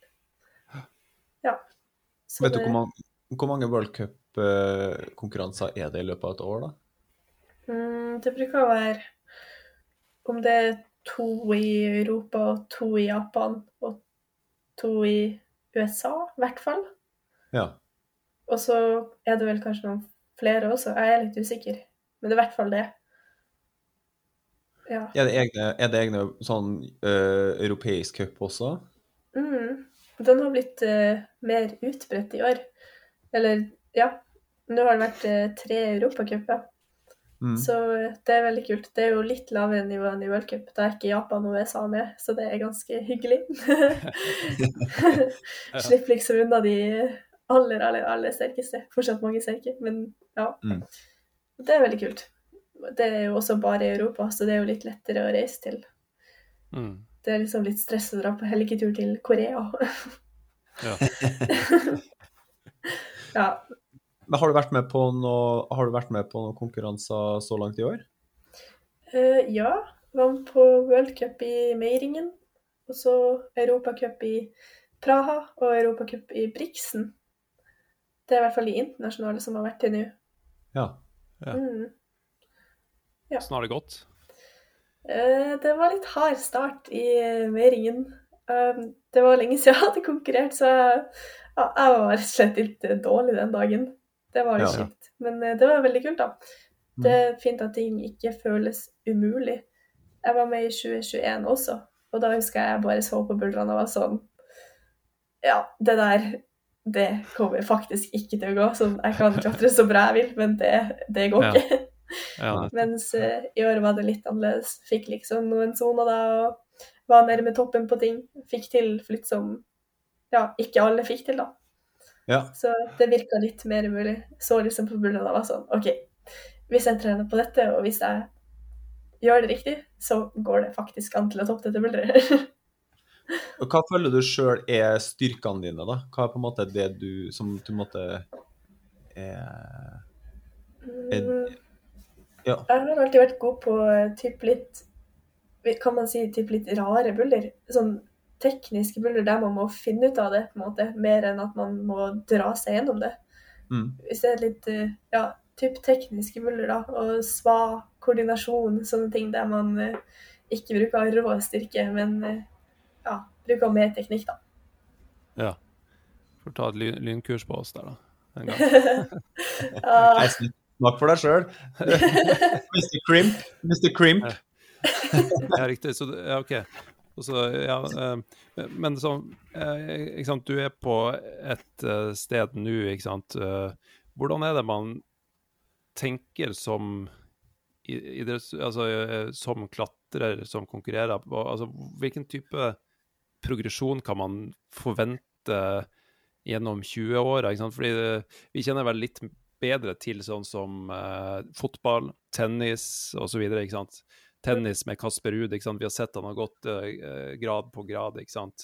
Ja. Så Vet du det- hvor mange, hvor mange World Cup-konkurranser er det i løpet av et år da? Mm, det bruker å være om det er to i Europa og to i Japan og to i U S A, i hvert fall. Ja. Og så er det vel kanskje noen flere også. Jeg er litt usikker, men det er i hvert fall det. Ja. Er det egne, er det egne sånn øh, europeisk cup også? Mm. Den har blitt eh, mer utbredt i år. Eller, ja, nå har det vært eh, tre Europacuper. Mm. Så eh, det er veldig kult. Det er jo litt lavere nivå enn i World Cup. Da er ikke Japan og U S A med, så det er ganske hyggelig. Slipp liksom unna de aller, aller, aller sterkeste. Fortsatt mange sterke, men ja. Mm. Det er veldig kult. Det er jo også bare i Europa, så det er jo litt lettere å reise til. Mm. Det er liksom litt stress å dra på helgetur til Korea. Ja. Ja. Men har du vært med på noe, har du vært med på noen konkurranser så langt i år? Eh, ja, var med på World Cup i Meiringen, og så Europacup i Praha og Europacup i Brixen. Det er i hvert fall de internasjonale som har vært til nå. Ja. Ja. Mm. Ja. Sånn har det gått. Eh, det var litt hard start i eh, Meiringen. Um, det var lenge siden jeg hadde konkurrert, så jeg, ja, jeg var rett og slett litt eh, dårlig den dagen. Det var litt Ja. kjipt, men eh, det var veldig kult da. Mm. Det er fint at ting ikke føles umulig. Jeg var med i tjue tjueen også, og da husker jeg jeg bare så på buldrene og var sånn, ja, det der, det kommer faktisk ikke til å gå. Sånn, jeg kan klatre så bra jeg vil, men det, det går Ja. ikke. Ja, det- Mens eh, i år var det litt annerledes. Fikk liksom noen soner da, og var nærme toppen på ting. Fikk til flytt som, ja, ikke alle fikk til da. Ja. Så det virket litt mer mulig. Så liksom på buldrene og var sånn, ok, hvis jeg trener på dette, og hvis jeg gjør det riktig, så går det faktisk an til å toppe dette buldret. Og hva føler du selv er styrkene dine da? Hva er på en måte det du, som du måtte er, er, ja. Jeg har alltid vært god på eh, typ litt, kan man si, typ litt rare buller. Sånn tekniske buller der man må finne ut av det, på en måte, mer enn at man må dra seg gjennom det. Mm. Hvis det er litt, eh, ja, typ tekniske buller da, og sva, koordinasjon, sånne ting der man eh, ikke bruker rå styrke, men eh, ja, bruker mer teknikk da. Ja. Får ta et lyn lynkurs på oss der da, en gang. Ah, Espen, Snakk for deg selv. mister Crimp. mister Crimp. Ja, riktig. Så, det- ja, ok. Og så, ja, eh, men sånn, eh, ikke sant, du er på et eh, sted nå, ikke sant? Eh, hvordan er det man tenker som i, i det, altså, eh, som klatrer, som konkurrerer på, altså, hvilken type progresjon kan man forvente gjennom tjue år, ikke sant? Fordi det, vi kjenner vel litt bedre til sånn som eh, fotball, tennis og så videre, ikke sant? Tennis med Kasper Ruud, ikke sant? Vi har sett han har gått eh, grad på grad, ikke sant?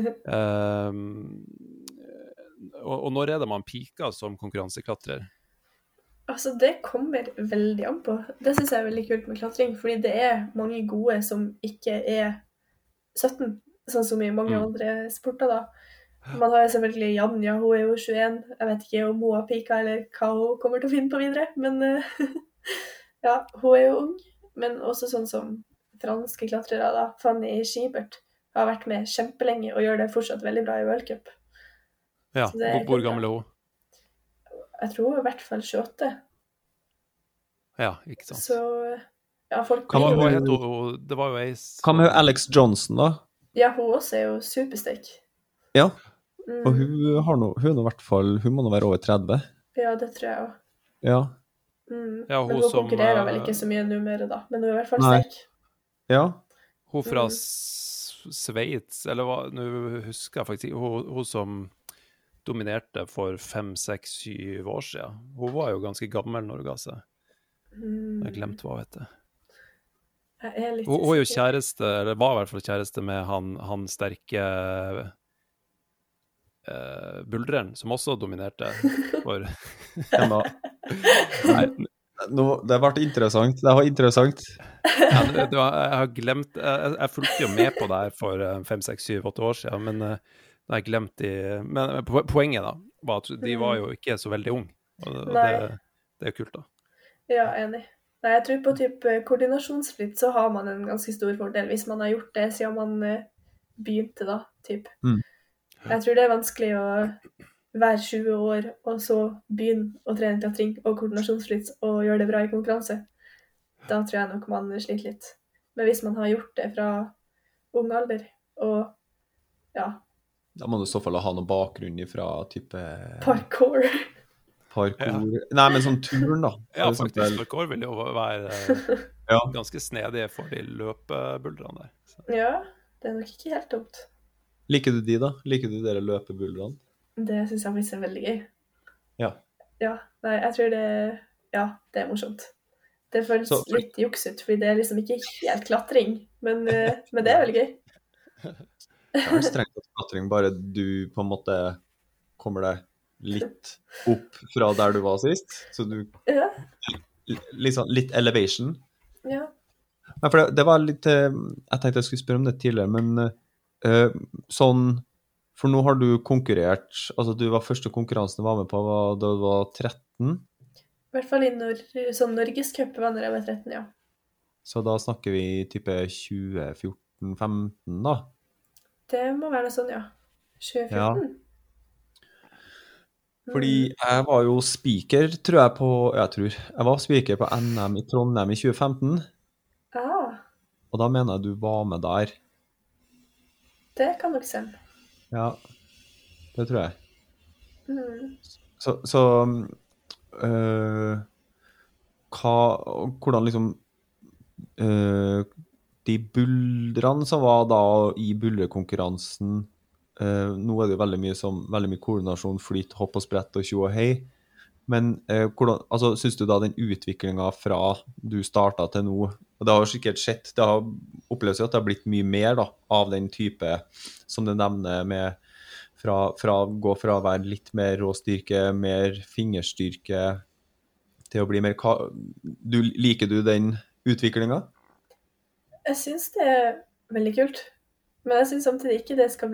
Um, og, og når er det man piker som konkurranseklatrer? altså, det kommer veldig an på. Det synes jeg er veldig kult med klatring, fordi det er mange gode som ikke er sytten, sånn som i mange Mm. andre sporter da. Man har jo selvfølgelig Janja, hun er jo tjueen. Jeg vet ikke om hun har pika eller hva hun kommer til å finne på videre, men eh, ja, hun er jo ung. Men også sånn som franske klatrere da, Fanny Schiebert, har vært med kjempelenge og gjør det fortsatt veldig bra i World Cup. Ja, Så det er hvor, hvor kult, da. gammel er hun? Jeg tror hun er i hvert fall tjueåtte. Ja, ikke sant. Så ja, folk Kan blir man- Hva jo... het hun? Hun- Det var jo ei Hva med Alex Johnson, da? Ja, hun også er jo supersterk. Ja, Mm, og hun, har no, hun, er i hvert fall, hun må nå være over tretti. ja, det tror jeg også. Ja. Mm. Ja, hun men hun som, konkurrerer vel eh, ikke så mye nå mer da, men hun er i hvert fall Nei. sterk. ja. Hun fra Mm. S- Sveits, eller hva, nå husker jeg faktisk ikke, hun, hun som dominerte for fem, seks, syv år siden. Hun var jo ganske gammel når hun ga seg. Mm. Jeg glemte hva hun heter. Jeg er litt Hun, hun er jo usikker. kjæreste, eller var i hvert fall kjæreste med han, han sterke eh, buldreren, som også dominerte for... Hvem da? Nei, nå, det ble interessant. Det var interessant. Ja, det, det var, jeg har glemt, jeg, jeg fulgte jo med på det her for eh, fem, seks, syv, åtte år siden, men eh, nå har jeg glemt de, men eh, po- poenget da, var at de var jo ikke så veldig unge, og, og Nei. det, det er kult da. Ja, enig. Nei, jeg tror på typ eh, koordinasjonsflytt så har man en ganske stor fordel hvis man har gjort det siden man eh, begynte da, typ. Mm. Jeg tror det er vanskelig å være tjue år og så begynne å trene klatring og koordinasjonsflytt og gjøre det bra i konkurranse. Da tror jeg nok man sliter litt. Men hvis man har gjort det fra ung alder, og ja, Da må du i så fall ha noen bakgrunn fra type parkour. parkour. Nei, men sånn turn, da. Ja, For faktisk, eksempel. parkour vil jo være eh, Ja. ganske snedige for de løpebuldrene der. Så. Ja, det er nok ikke helt dumt. Liker du de, da? Liker du dere løpebullerne? Det synes jeg faktisk er veldig gøy. Ja. Ja, nei, jeg tror det, ja, det er morsomt. Det føles Så- litt jukset, fordi det er liksom ikke helt klatring, men, eh, men det er veldig gøy. Det er strengt tatt klatring, bare du på en måte kommer deg litt opp fra der du var sist. Så du Ja, litt, sånn, litt elevation. ja. Nei, for det, det var litt eh, Jeg tenkte jeg skulle spørre om det tidligere, men eh, sånn For nå har du konkurrert. Altså, du var første konkurransen du var med på var da du var tretten. I hvert fall i Nor sånn Norgescup var når jeg var tretten, ja. Så da snakker vi type tjue fjorten femten, da. Det må være noe sånn, ja. tjue fjorten. Fordi jeg var jo speaker, tror jeg, på Jeg tror jeg var speaker på N M i Trondheim i tjue femten. Ah, Og da mener jeg du var med der. det kan nok stemme. Ja, det tror jeg. Mm. Så, så øh, hva, hvordan liksom øh, de buldrene som var da i buldrekonkurransen, øh, nå er det jo veldig mye, som, veldig mye koordinasjon, flyt, hopp og sprett og tjo og hei, men øh, hvordan, altså, synes du da den utviklingen fra du startet til nå, og det har jo sikkert skjedd, det har opplevd at det har blitt mye mer da, av den type som du nevner med Fra, fra gå fra å være litt mer råstyrke, mer fingerstyrke, til å bli mer ka- du, Liker du den utviklingen? Jeg synes det er veldig kult, men jeg synes samtidig ikke det skal bli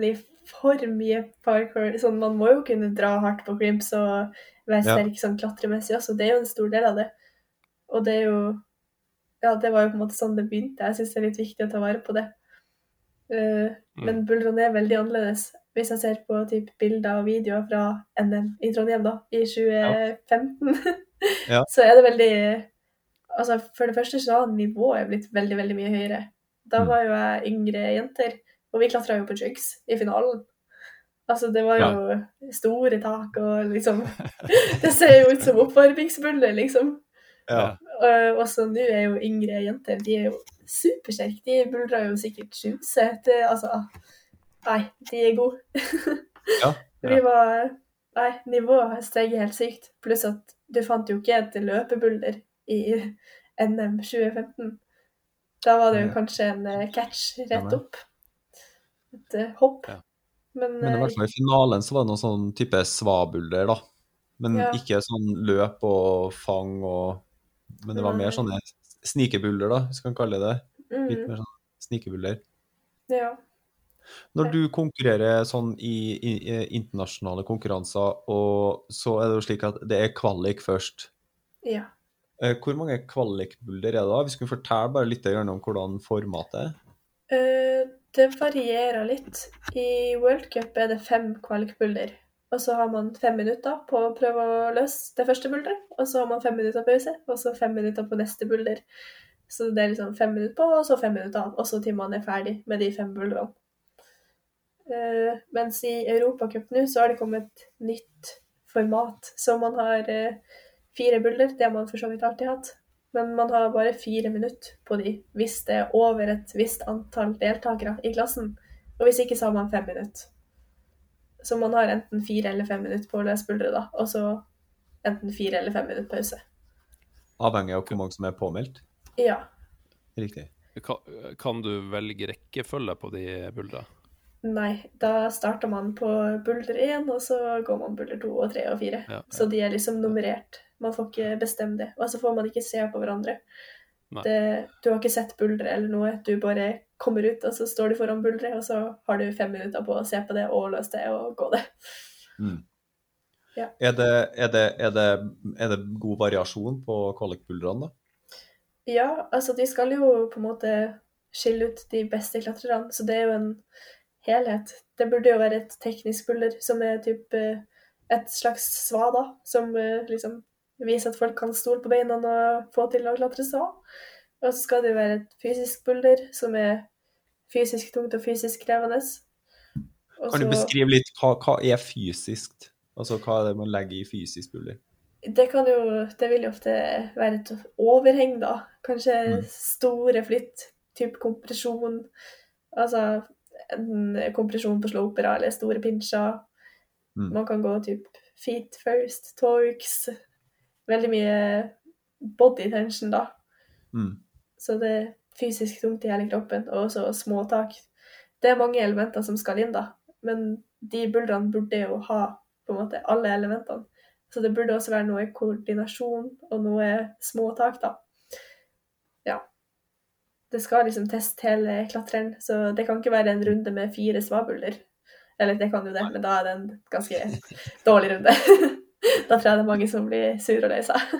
for mye parkour. Sånn, man må jo kunne dra hardt på crimps og være Ja. sterk sånn klatremessig også. Det er jo en stor del av det. Og det er jo Ja, det var jo på en måte sånn det begynte. Jeg synes det er litt viktig å ta vare på det. Uh, Mm. Men bullrun er veldig annerledes. Hvis jeg ser på typ, bilder og videoer fra N M i Trondheim da, i tjue femten, Ja. så er det veldig Altså, for det første så har nivået blitt veldig, veldig mye høyere. Da Mm. var jo jeg yngre jenter, og vi klatret jo på jugs i finalen. Altså, det var jo store tak, og liksom det ser jo ut som oppvarmingsbuller, liksom. Ja. Uh, og så nå er jo yngre jenter, de er jo supersterke. De buldrer jo sikkert sjuset. Det, altså, nei, de er gode. Ja. Vi var, nei, nivået steg helt sykt. Pluss at du fant jo ikke et løpebulder i N M tjue femten. Da var det jo Nei. kanskje en uh, catch Ja, rett nei. opp. Et uh, hopp. Ja. Men, Men i uh, hvert fall i finalen så var det noen sånn type svabulder da. Men Ja. ikke sånn løp og fang og... Men det var mer Nei. sånne snikebuller da, hvis vi kan kalle det. Litt mm, mer sånn snikebuller. ja. Når du konkurrerer sånn i, i, i internasjonale konkurranser, og så er det jo slik at det er kvalik først. Ja. Eh, Hvor mange kvalikbuller er det da? Vi skulle fortelle bare litt grann om hvordan formatet er. Eh, det varierer litt. I World Cup er det fem kvalikbuller. Og så har man fem minutter på å prøve å løse det første bulderet. Og så har man fem minutter pause, og så fem minutter på neste bulder. Så det er liksom fem minutter på, og så fem minutter av. Og så til man er ferdig med de fem bulderne. Eh, mens i Europacup nå så har det kommet et nytt format. Så man har eh, fire bulder, det har man for så vidt alltid hatt. Men man har bare fire minutter på de, hvis det er over et visst antall deltakere i klassen. Og hvis ikke så har man fem minutter. Så man har enten fire eller fem minutter på å løse buldre da, og så enten fire eller fem minutter pause. Avhengig av hvor mange som er påmeldt. Ja, Riktig. Kan, kan du velge rekkefølge på de buldrene? nei, da starter man på bulder én, og så går man bulder to og tre og fire. Ja. Så de er liksom nummerert. Man får ikke bestemme det. Og så får man ikke se på hverandre. Nei. Det, du har ikke sett buldre eller noe. Du bare kommer ut, og så står du foran buldre, og så har du fem minutter på å se på det og løse det og gå det. Mm. Ja. Er, det, er, det, er, det, er det god variasjon på kvalikbuldrene da? Ja, altså de skal jo på en måte skille ut de beste klatrerne, så det er jo en helhet. Det burde jo være et teknisk bulder som er typ eh, et slags svada, som eh, liksom viser at folk kan stole på beina og få til å klatre sva. Og så skal det jo være et fysisk bulder som er fysisk tungt og fysisk krevende. Og Kan du så- beskrive litt hva, hva er fysisk? Altså hva er det man legger i fysisk bulder? Det kan jo, det vil jo ofte være et overheng da. Kanskje Mm. store flytt, typ kompresjon. Altså en kompresjon på slopera eller store pinsjer. Mm. Man kan gå typ feet first, torques. Veldig mye body tension da. Mm. Så det er fysisk tungt i hele kroppen, og også småtak. Det er mange elementer som skal inn da. Men de buldrene burde jo ha på en måte alle elementene. Så det burde også være noe koordinasjon og noe småtak da. Ja. Det skal liksom teste hele klatreren, så det kan ikke være en runde med fire svabuller. Eller det kan jo det, men da er det en ganske dårlig runde. Da tror jeg det er mange som blir sur og lei seg.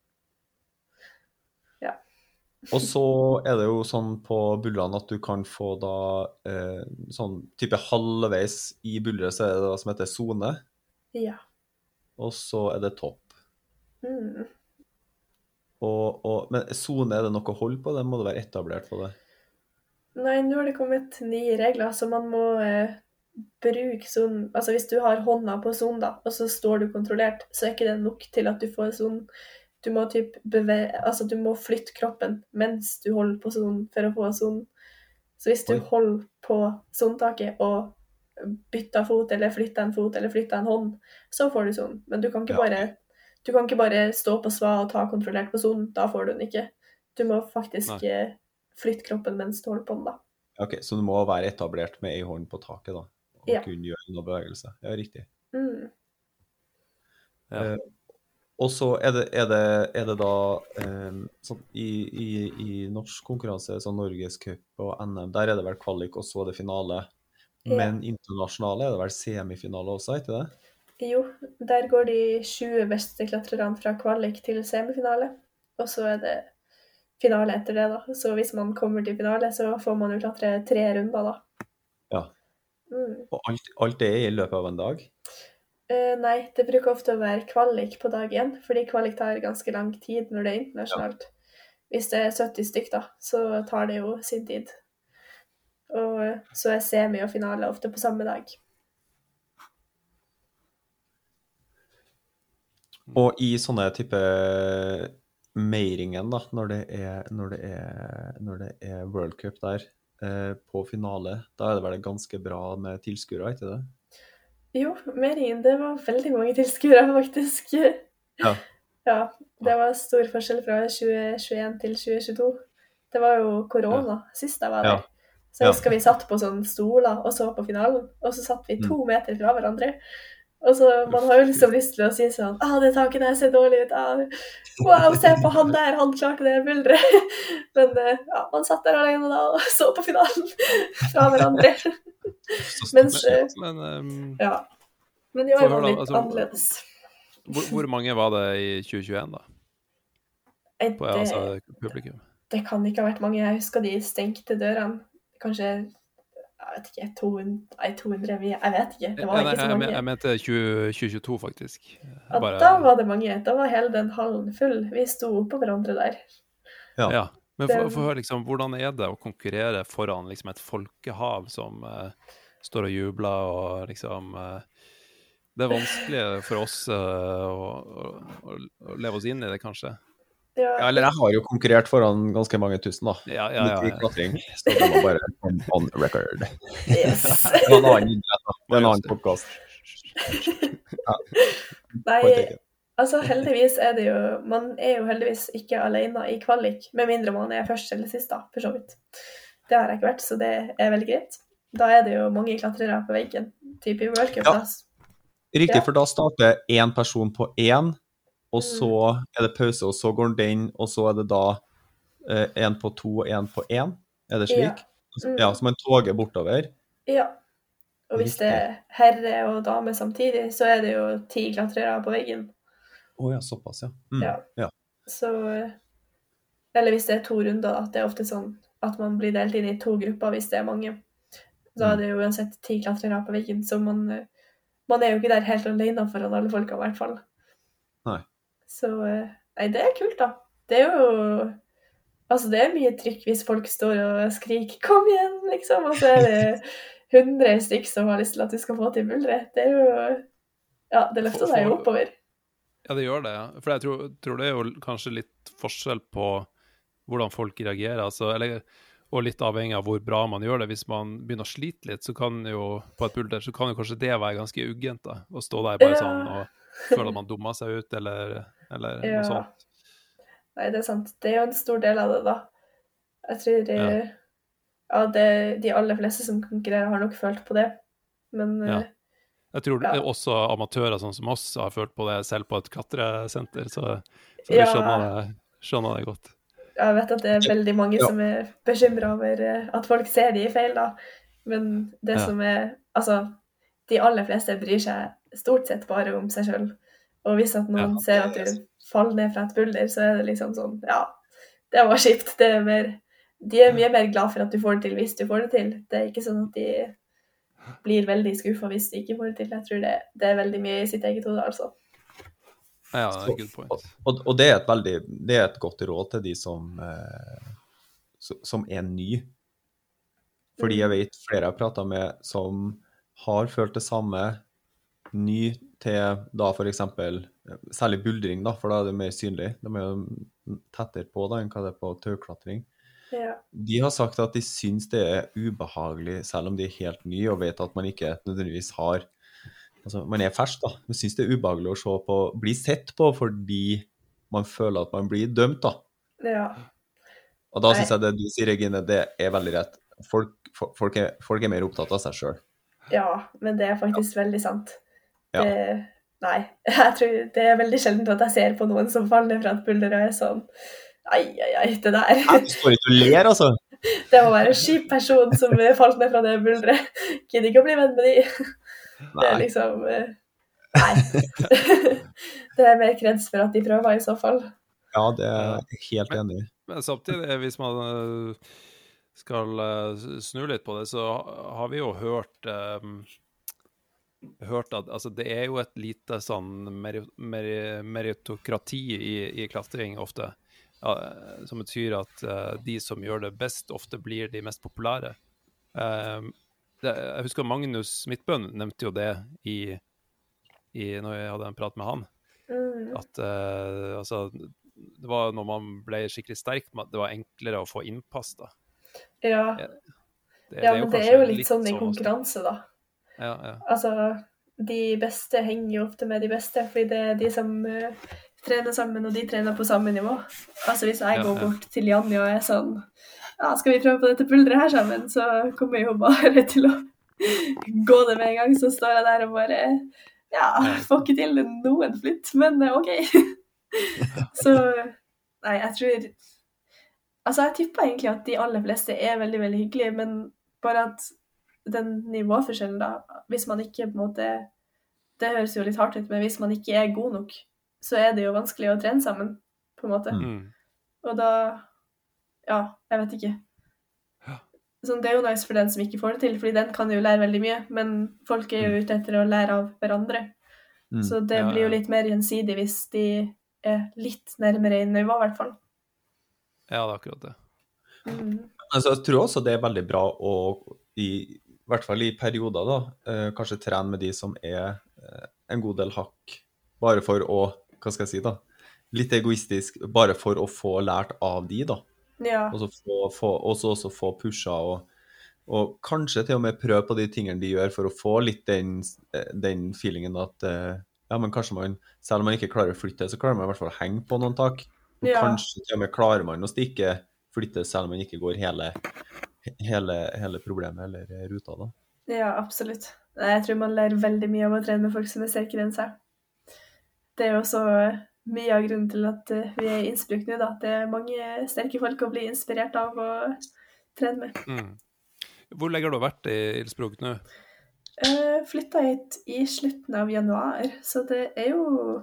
Ja. Og så er det jo sånn på bullerne at du kan få da eh, sånn type halvveis i bulleret, så er det da som heter zone, Ja. og så er det topp. Mm. Og, og, men zone, er det noe å holde på? Det må det være etablert på det. Nei, nå har det kommet nye regler, så man må eh, bruke sonen. Altså hvis du har hånda på sonen da, og så står du kontrollert, så er ikke det nok til at du får sonen. Du må typ beve altså du må flytte kroppen mens du holder på sonen for å få sonen. Så hvis du Oi. holder på sonetaket og bytter fot, eller flytter en fot, eller flytter en hånd, så får du sonen. Men du kan ikke Ja, bare, du kan ikke bare stå på sva og ta kontrollert på sonen, da får du den ikke. Du må faktisk eh, flytte kroppen mens du holder på den da. Ok, så du må være etablert med en hånd på taket da, og Ja. kunne gjøre noe bevegelse. Ja, riktig. Mm. Ja. Eh, og så er det, er det, er det da eh, sånn, i, i, i norsk konkurranse, sånn Norges Cup og N M, der er det vel kvalik, og så er det finale. Ja. Men internasjonale er det vel semifinale også, ikke det? Jo, der går de tjue beste klatrerne fra kvalik til semifinale, og så er det finale etter det da. Så hvis man kommer til finale, så får man jo klatre tre runder da. Ja. Mm. Og alt, alt det er i løpet av en dag? Eh, nei, det bruker ofte å være kvalik på dag én, fordi kvalik tar ganske lang tid når det er internasjonalt. Hvis det er sytti stykk da, så tar det jo sin tid. Og så er semi og finale ofte på samme dag. Og i sånne type meiringen da, når det er, når det er, når det er World Cup der, eh, på finale, da er det vel ganske bra med tilskuere, ikke det? Jo, meiringen, det var veldig mange tilskuere faktisk. Ja. Ja, det var stor forskjell fra tjue tjueen til tjue tjueto. Det var jo korona ja. Sist jeg var der. Ja. Så jeg husker vi satt på sånne stoler og så på finalen, og så satt vi to meter fra hverandre. Og så man har jo liksom lyst til å si sånn, ah, det taket der ser dårlig ut, ah, wow, se på han der, han klarte det buldret. Men ja, man satt der alene da og så på finalen fra hverandre. Mens, men, um, ja, men jo, jeg var litt altså, annerledes. Hvor, hvor mange var det i tjue tjueen da? På, det, altså, publikum? Det kan ikke ha vært mange. Jeg husker de stengte dørene. Kanskje, jeg vet ikke, to hundre, nei, to hundre, jeg vet ikke. Det var ikke så mange. Jeg, jeg mente tjue tjueto faktisk. Ja, Bare... da var det mange. Da var hele den hallen full. Vi sto på hverandre der. Ja, ja. Men for, for høre, liksom, hvordan er det å konkurrere foran liksom, et folkehav som uh, står og jubler og liksom... Uh, det er vanskelig for oss uh, å, å, å leve oss inn i det, kanskje. Ja. Ja, eller jeg har jo konkurrert foran ganske mange tusen, da. Ja, ja, ja. ja. Klatring, så det var bare on, on record. Yes. Det var en annen idrett, da. Det var en annen podcast. Ja. Nei, altså heldigvis er det jo, man er jo heldigvis ikke alene i kvalik, med mindre man er først eller sist, da, for så vidt. Det har jeg ikke vært, så det er veldig greit. Da er det jo mange klatrere på veggen, typ i World Cup, ja. Riktig, ja. For da starter en person på en, og så er det pause, og så går den, og så er det da eh, en på to og en på en. Er det slik? Ja, mm. Ja, så man toger bortover. Ja, og hvis Riktig. Det er herre og dame samtidig, så er det jo ti klatrere på veggen. Åja, oh, såpass, ja. Mm. Ja. ja. Så, eller hvis det er to runder, at det er ofte sånn at man blir delt inn i to grupper hvis det er mange. Da er det jo uansett ti klatrere på veggen, så man... Man er jo ikke der helt alene foran alle folka, i hvert fall. Nei. Så, nei, det er kult da. Det er jo, altså det er mye trykk hvis folk står og skriker, kom igjen, liksom, og så er det hundre stykk som har lyst til at du skal få til buldret. Det er jo, ja, det løfter deg jo oppover. Ja, det gjør det, ja. For jeg tror, tror det er jo kanskje litt forskjell på hvordan folk reagerer, altså, eller... Og litt avhengig av hvor bra man gjør det. Hvis man begynner å slite litt, så kan jo på et bulder, så kan jo kanskje det være ganske uggent da. Å stå der bare ja. Sånn og føle at man dummer seg ut, eller, eller ja. Noe sånt. Nei, det er sant. Det er jo en stor del av det da. Jeg tror det, ja. Ja, det, de aller fleste som konkurrerer har nok følt på det. Men... Ja. Jeg tror ja. Også amatører sånn som oss har følt på det selv på et klatresenter, så, så vi ja. skjønner, det, skjønner det godt. Jeg vet at det er veldig mange ja. Som er bekymret over at folk ser de feil da, men det ja. Som er, altså, de aller fleste bryr seg stort sett bare om seg selv, og hvis at noen ja. Ser at du faller ned fra et bulder, så er det liksom sånn, ja, det var kjipt, det er mer, de er mye mer glad for at du får det til hvis du får det til, det er ikke sånn at de blir veldig skuffet hvis du ikke får det til, jeg tror det, det er veldig mye i sitt eget hode, altså. Ja, det er et good point. Og, og det, er et veldig, det er et godt råd til de som, eh, som er ny. Fordi jeg vet flere jeg pratet med som har følt det samme ny til da for eksempel, særlig buldring da, for da er det mer synlig. De er jo tettere på da enn hva det er på tauklatring. Ja. De har sagt at de synes det er ubehagelig, selv om de er helt nye og vet at man ikke nødvendigvis har altså, man er fersk da, man synes det er ubehagelig å se på, bli sett på fordi man føler at man blir dømt da. Ja. Og da synes jeg det du sier, Regine, det er veldig rett. Folk, folk, er, folk er mer opptatt av seg selv. Ja, men det er faktisk ja. Veldig sant. Ja. Det, nei, jeg tror det er veldig sjeldent at jeg ser på noen som faller fra et bulder og er sånn, ai, ai, ai, det der. Jeg står ikke og ler, altså. Det må være en kjip person som falt ned fra det buldret. Gidder ikke å bli venn med de. Det er liksom... Nei. Det er mer kreds for at de prøver i så fall. Ja, det er jeg helt enig i. Men samtidig, hvis man skal snu litt på det, så har vi jo hørt... Um, hørt at altså, det er jo et lite sånn meri, meri, meritokrati i, i klatring ofte, ja, som betyr at uh, de som gjør det best ofte blir de mest populære. Um, det, jeg husker Magnus Midtbøen nevnte jo det i, i når jeg hadde en prat med han, mm. at uh, altså, det var når man ble skikkelig sterk, det var enklere å få innpass da. Ja, det, det, ja det men det er jo litt, litt sånn i konkurranse da. Ja, ja. Altså, de beste henger jo ofte med de beste, fordi det er de som uh, trener sammen, og de trener på samme nivå. Altså, hvis jeg ja, går bort ja. til Janni og er sånn, ja, skal vi prøve på dette buldret her sammen, så kommer jeg jo bare til å gå det med en gang, så står jeg der og bare, ja, får ikke til noen flytt, men ok. Så, nei, jeg tror, altså, jeg tipper egentlig at de aller fleste er veldig, veldig hyggelige, men bare at den nivåforskjellen da, hvis man ikke på en måte, det høres jo litt hardt ut, men hvis man ikke er god nok, så er det jo vanskelig å trene sammen, på en måte. Mm. Og da, ja, jeg vet ikke. Sånn, det er jo nice for den som ikke får det til, fordi den kan jo lære veldig mye, men folk er jo ute etter å lære av hverandre. Mm. Så det ja, blir jo litt mer gjensidig hvis de er litt nærmere i nivå, i hvert fall. Ja, det er akkurat det. Mm. Altså, jeg tror også det er veldig bra å i i hvert fall i perioder da, eh, kanskje trene med de som er eh, en god del hakk, bare for å, hva skal jeg si da, litt egoistisk, bare for å få lært av de da. Ja. Og så få, få, også, også få pusha, og, og kanskje til og med prøve på de tingene de gjør for å få litt den, den feelingen at, eh, ja, men kanskje man, selv om man ikke klarer å flytte, så klarer man i hvert fall å henge på noen tak. Og ja. Kanskje til og med klarer man å stikke flytte, selv om man ikke går hele Hele, hele problemet eller ruta da. Ja, absolutt. Jeg tror man lærer veldig mye av å trene med folk som er sterkere enn seg. Det er jo også mye av grunnen til at vi er i Innsbruck nå da. Det er mange sterke folk å bli inspirert av å trene med. Mm. Hvor lenge har du vært i Innsbruck nå? Jeg flyttet hit i slutten av januar, så det er jo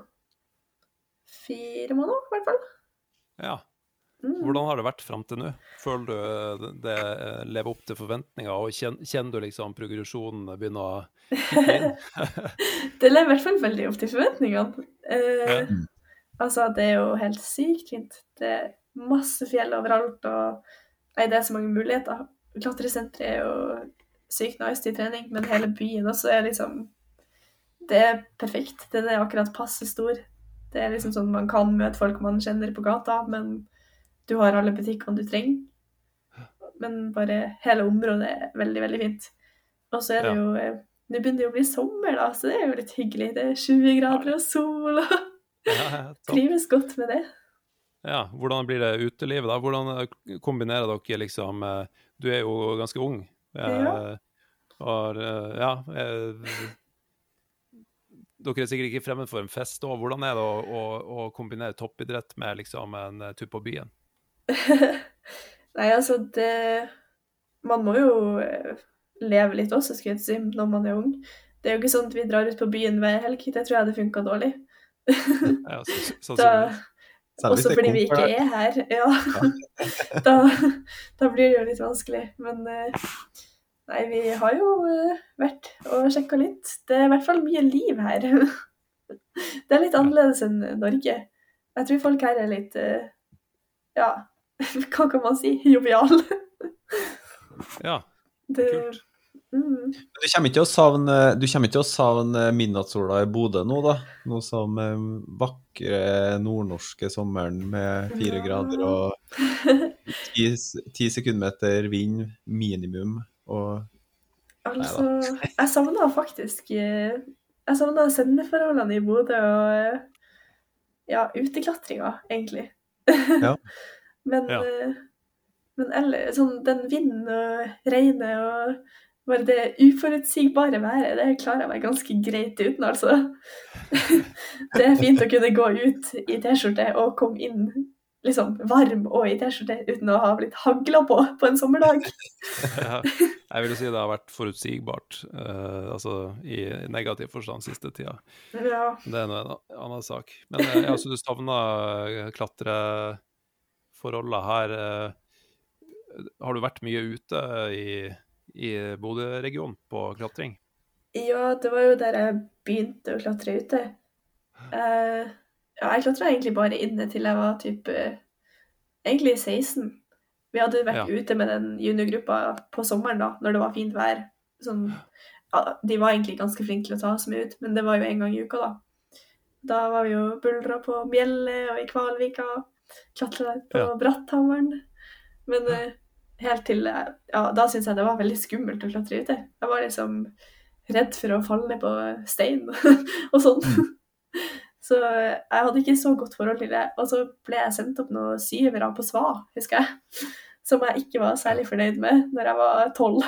fire måneder i hvert fall. Ja. Hvordan har det vært frem til nå? Føler du det lever opp til forventninger, og kjenner du liksom progresjonen begynner å kikke inn? Det lever i hvert fall veldig opp til forventningene. Eh, ja. Altså, det er jo helt sykt fint. Det er masse fjell overalt, og nei, det er så mange muligheter. Klatresentret er jo sykt nice til trening, men hele byen også er liksom, det er perfekt. Den er akkurat passe stor. Det er liksom sånn man kan møte folk man kjenner på gata, men du har alle butikkene du trenger, men bare hele området er veldig, veldig fint. Og så er det ja. jo, det begynner jo å bli sommer da, så det er jo litt hyggelig. Det er tjue grader og sol, og ja, trives godt med det. Ja, hvordan blir det utelivet da? Hvordan kombinerer dere liksom, du er jo ganske ung, ja. Og ja, dere er sikkert ikke fremmed for en fest også. Hvordan er det å, å, å kombinere toppidrett med liksom en tur på byen? Nei, altså det, man må jo leve litt også, skulle jeg si, når man er ung. Det er jo ikke sånn at vi drar ut på byen hver helg, det tror jeg det funker dårlig. Ja, så, så, da, også fordi vi ikke er her, ja. da, da blir det jo litt vanskelig, men nei, vi har jo vært og sjekket litt. Det er i hvert fall mye liv her. Det er litt annerledes enn Norge. Jeg tror folk her er litt, ja, hva kan man si? Jovial. Ja, det, kult. Mm. Du kommer ikke til å savne, du kommer ikke til å savne midnattssola i Bodø nå da? Noe som um, vakre nordnorske sommeren med fire ja. grader og ti, ti sekundmeter vind minimum. Og, altså, jeg savner faktisk, jeg savner sendeforholdene i Bodø og ja, uteklatringa egentlig. Ja. Men, ja. men eller, sånn, den vinden og regnet og bare det uforutsigbare været, det klarer jeg meg ganske greit uten, altså. Det er fint å kunne gå ut i t-skjorte og komme inn liksom varm og i t-skjorte uten å ha blitt hagla på på en sommerdag. Ja, jeg vil jo si det har vært forutsigbart, eh, altså i negativ forstand siste tida. Ja. Det er noe en annen sak. Men eh, jeg synes du savner klatreforholdene her. Eh, har du vært mye ute i, i Bodø-regionen på klatring? Ja, det var jo der jeg begynte å klatre ute. Uh, ja, jeg klatra egentlig bare inne til jeg var typ uh, egentlig seksten. Vi hadde vært ja. ute med den juniorgruppa på sommeren da, når det var fint vær. Sånn, ja, de var egentlig ganske flinke til å ta oss med ut, men det var jo en gang i uka da. Da var vi jo buldra på Mjelle og i Kvalvika, klatra på ja. Bratthammeren. Men uh, helt til, ja, da synes jeg det var veldig skummelt å klatre ute. Jeg var liksom redd for å falle ned på stein og sånn. Så jeg hadde ikke så godt forhold til det. Og så ble jeg sendt opp noen syvere på Sva, husker jeg. Som jeg ikke var særlig fornøyd med når jeg var tolv.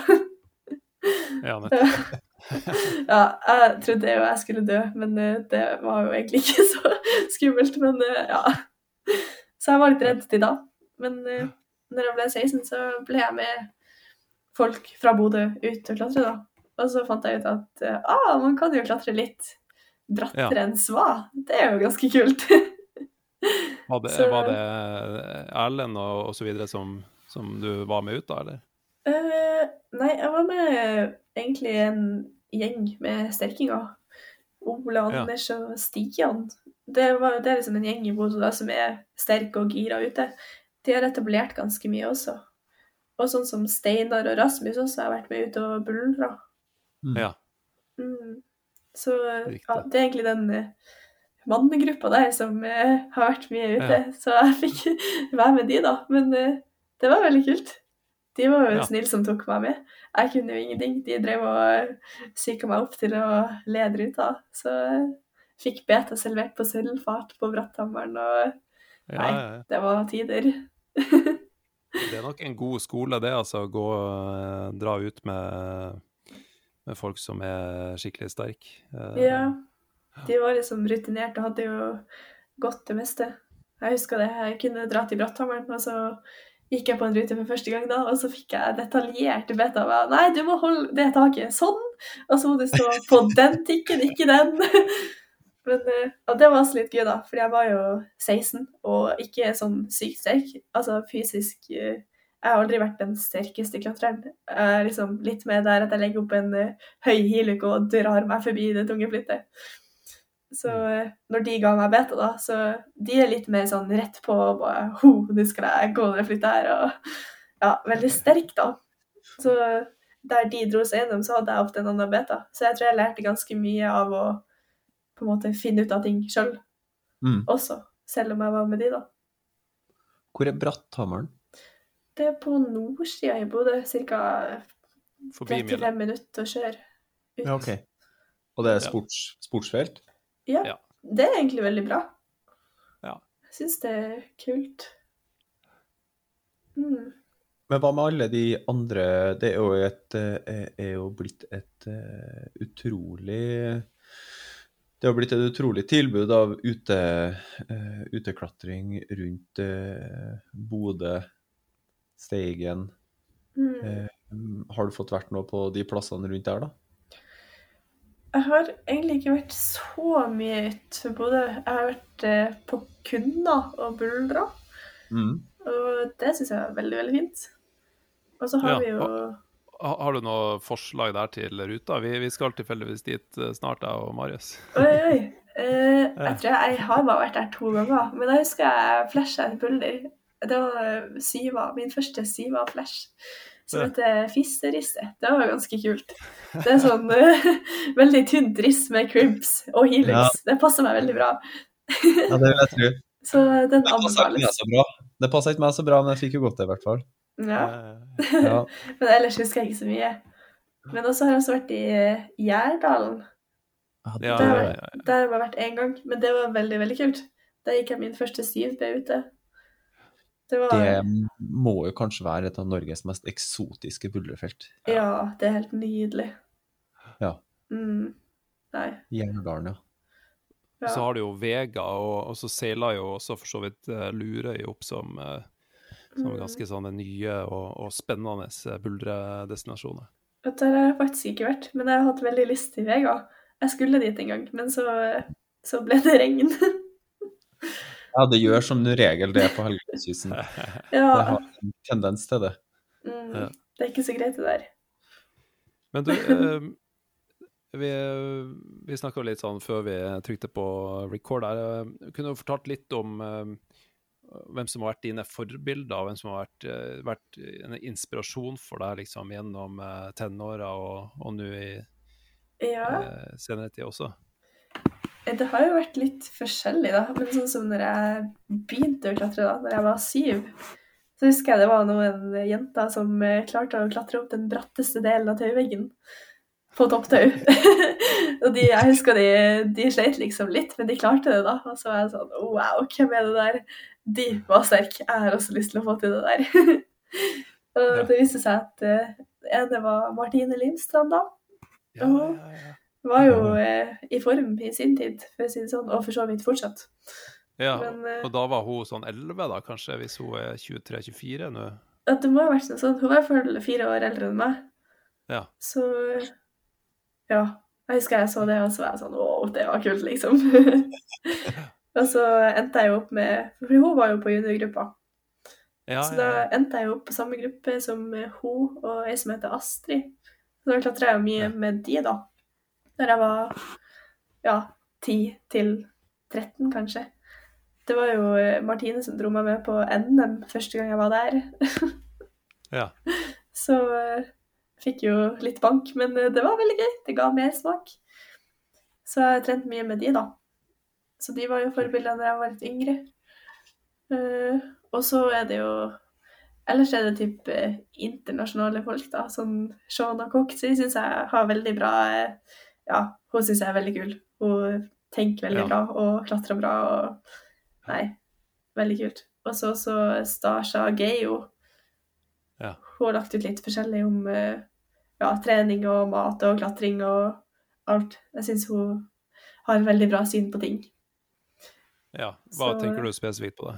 Ja, nettopp. Ja, jeg trodde jo jeg skulle dø, men det var jo egentlig ikke så skummelt. Men ja, så jeg var litt redd til da. Men når jeg ble seksten, så ble jeg med folk fra Bodø ut og klatre da. Og så fant jeg ut at ah, man kan jo klatre litt brattere ja. enn Sva. Det er jo ganske kult. Var det, så, var det Erlend og, og så videre som, som du var med ut da, eller? Uh, nei, jeg var med egentlig en gjeng med sterkinger. Ole, Anders ja. og Stian. Det, var, det er liksom en gjeng i Bodø da, som er sterk og gira ute. De har etablert ganske mye også. Og sånn som Steinar og Rasmus også har vært med ut og buldra. Mm. Ja. Mm. Så ja, det er egentlig den uh, mannegruppa der som uh, har vært mye ute. Ja. Så jeg fikk være med de da. Men uh, det var veldig kult. De var jo ja. snille som tok meg med. Jeg kunne jo ingenting. De drev og syka meg opp til å lede ruta. Så jeg fikk beta servert på sølvfart på Bratthammeren. Og ja, nei, ja, ja. det var tider. Det er nok en god skole det, altså, å gå og dra ut med, med folk som er skikkelig sterk. Ja, de var liksom rutinert og hadde jo gått det meste. Jeg husker det, jeg kunne dra til Bratthammeren, og så gikk jeg på en rute for første gang da, og så fikk jeg detaljerte beta av, nei, du må holde det taket sånn, og så må du stå på den tikken, ikke den. Men ja, det var også litt gøy da, for jeg var jo seksten, og ikke sånn sykt sterk. Altså fysisk, jeg har aldri vært den sterkeste klatreren. Jeg er liksom litt med der at jeg legger opp en høy hiluk og drar meg forbi det tunge flyttet. Så når de ga meg beta da, så de er litt mer sånn rett på, bare, ho, nå skal jeg gå det flyttet her, og ja, veldig sterk da. Så der de dro seg gjennom, så hadde jeg ofte en annen beta. Så jeg tror jeg lærte ganske mye av å på en måte finne ut av ting selv mm. også, selv om jeg var med de da. Hvor er Bratthammeren? Det er på nordsida i Bodø, cirka trettifem minutter å kjøre ut. Ja, ok. Og det er sports, sportsfelt? Ja, ja, det er egentlig veldig bra. Ja. Jeg synes det er kult. Mm. Men hva med alle de andre? Det er jo, et, er jo blitt et uh, utrolig... Det har blitt et utrolig tilbud av ute, uh, uteklatring rundt uh, Bodø, Steigen. Mm. Uh, har du fått vært noe på de plassene rundt der da? Jeg har egentlig ikke vært så mye ut for Bodø. Jeg har vært uh, på Kunna og buldra. Mm. Og det synes jeg er veldig, veldig fint. Og så har ja, vi jo... Har, har du noe forslag der til ruta? Vi, vi skal tilfeldigvis dit snart, jeg og Marius. Oi, oi. Uh, jeg tror jeg, jeg har bare vært der to ganger. Men jeg husker jeg flashet en bulder. Det var syva, min første syva-flash. Som heter Fisserisse. Det var ganske kult. Det er sånn uh, veldig tynt riss med cribs og helix. Ja. Det passer meg veldig bra. Ja, det vil jeg tro. Så den det passer ikke meg så bra. Det passer ikke meg så bra, men jeg fikk jo godt det i hvert fall. Ja. Ja. Men ellers husker jeg ikke så mye. Men også har jeg også vært i Gjerdalen. Ja, der, ja, ja, ja. Der har jeg vært en gang, men det var veldig, veldig kult. Da gikk jeg min første syv-B ute. Det, var... det må jo kanskje være et av Norges mest eksotiske buldrefelt. Ja. Ja, det er helt nydelig. Ja. Mm. Nei. Gjerdalen, ja. Ja. Så har du jo Vega, og, og så seiler jo også for så vidt uh, Lurøy opp som, uh, som Mm. ganske sånne nye og, og spennende uh, buldredestinasjoner. Vet du, det har jeg faktisk ikke vært, men jeg har hatt veldig lyst til Vega. Jeg skulle dit en gang, men så, så ble det regn. Ja, det gjør som regel det på Helgelandskysten. Det Ja, har en tendens til det. mm, Ja. det er ikke så greit det der. Men du, uh, vi, vi snakket litt sånn før vi trykte på record her. Uh, kunne du fortalt litt om uh, hvem som har vært dine forbilder, hvem som har vært, uh, vært en inspirasjon for deg liksom, gjennom uh, tenåra og, og nå i Ja, uh, senere tid også? det har jo vært litt forskjellig da, men sånn som når jeg begynte å klatre da, når jeg var syv, så husker jeg det var noen jenter som eh, klarte å klatre opp den bratteste delen av tøyveggen på topptau. Og de, jeg husker de, de sleit liksom litt, men de klarte det da, og så var jeg sånn, wow, hvem er det der? De var sterke, jeg har også lyst til å få til det der. Og Ja. det viste seg at eh, ene var Martine Lindstrand da, Ja, ja, ja. var jo eh, i form i sin tid, for å si det sånn, og for så vidt fortsatt. Ja, Men, eh, og da var hun sånn elleve da, kanskje, hvis hun er tjuetre tjuefire nå. At det må ha vært sånn, sånn, hun var i hvert fall fire år eldre enn meg, Ja, så ja, jeg husker jeg så det, og så var jeg sånn, åh, det var kult, liksom. Og så endte jeg jo opp med, for hun var jo på juniorgruppa, ja, så ja, da ja. endte jeg jo opp på samme gruppe som eh, hun og en som heter Astrid. Så da klatret jeg jo mye Ja. med de da, når jeg var, ja, ti til tretten kanskje. Det var jo eh, Martine som dro meg med på N M første gang jeg var der. Ja, Så eh, fikk jo litt bank, men eh, det var veldig gøy. Det ga mer smak. Så jeg har trent mye med de da. Så de var jo forbilder da jeg var litt yngre. Eh, og så er det jo, ellers er det typ eh, internasjonale folk da, sånn Shona Cox, de synes jeg har veldig bra, eh, ja, hun synes jeg er veldig kul. Hun tenker veldig Ja. bra og klatrer bra, og nei, veldig kult. Og så også Stasha Geio. Ja. Hun har lagt ut litt forskjellig om eh, ja, trening og mat og klatring og alt. Jeg synes hun har veldig bra syn på ting. ja. Hva Så- tenker du spesifikt på det?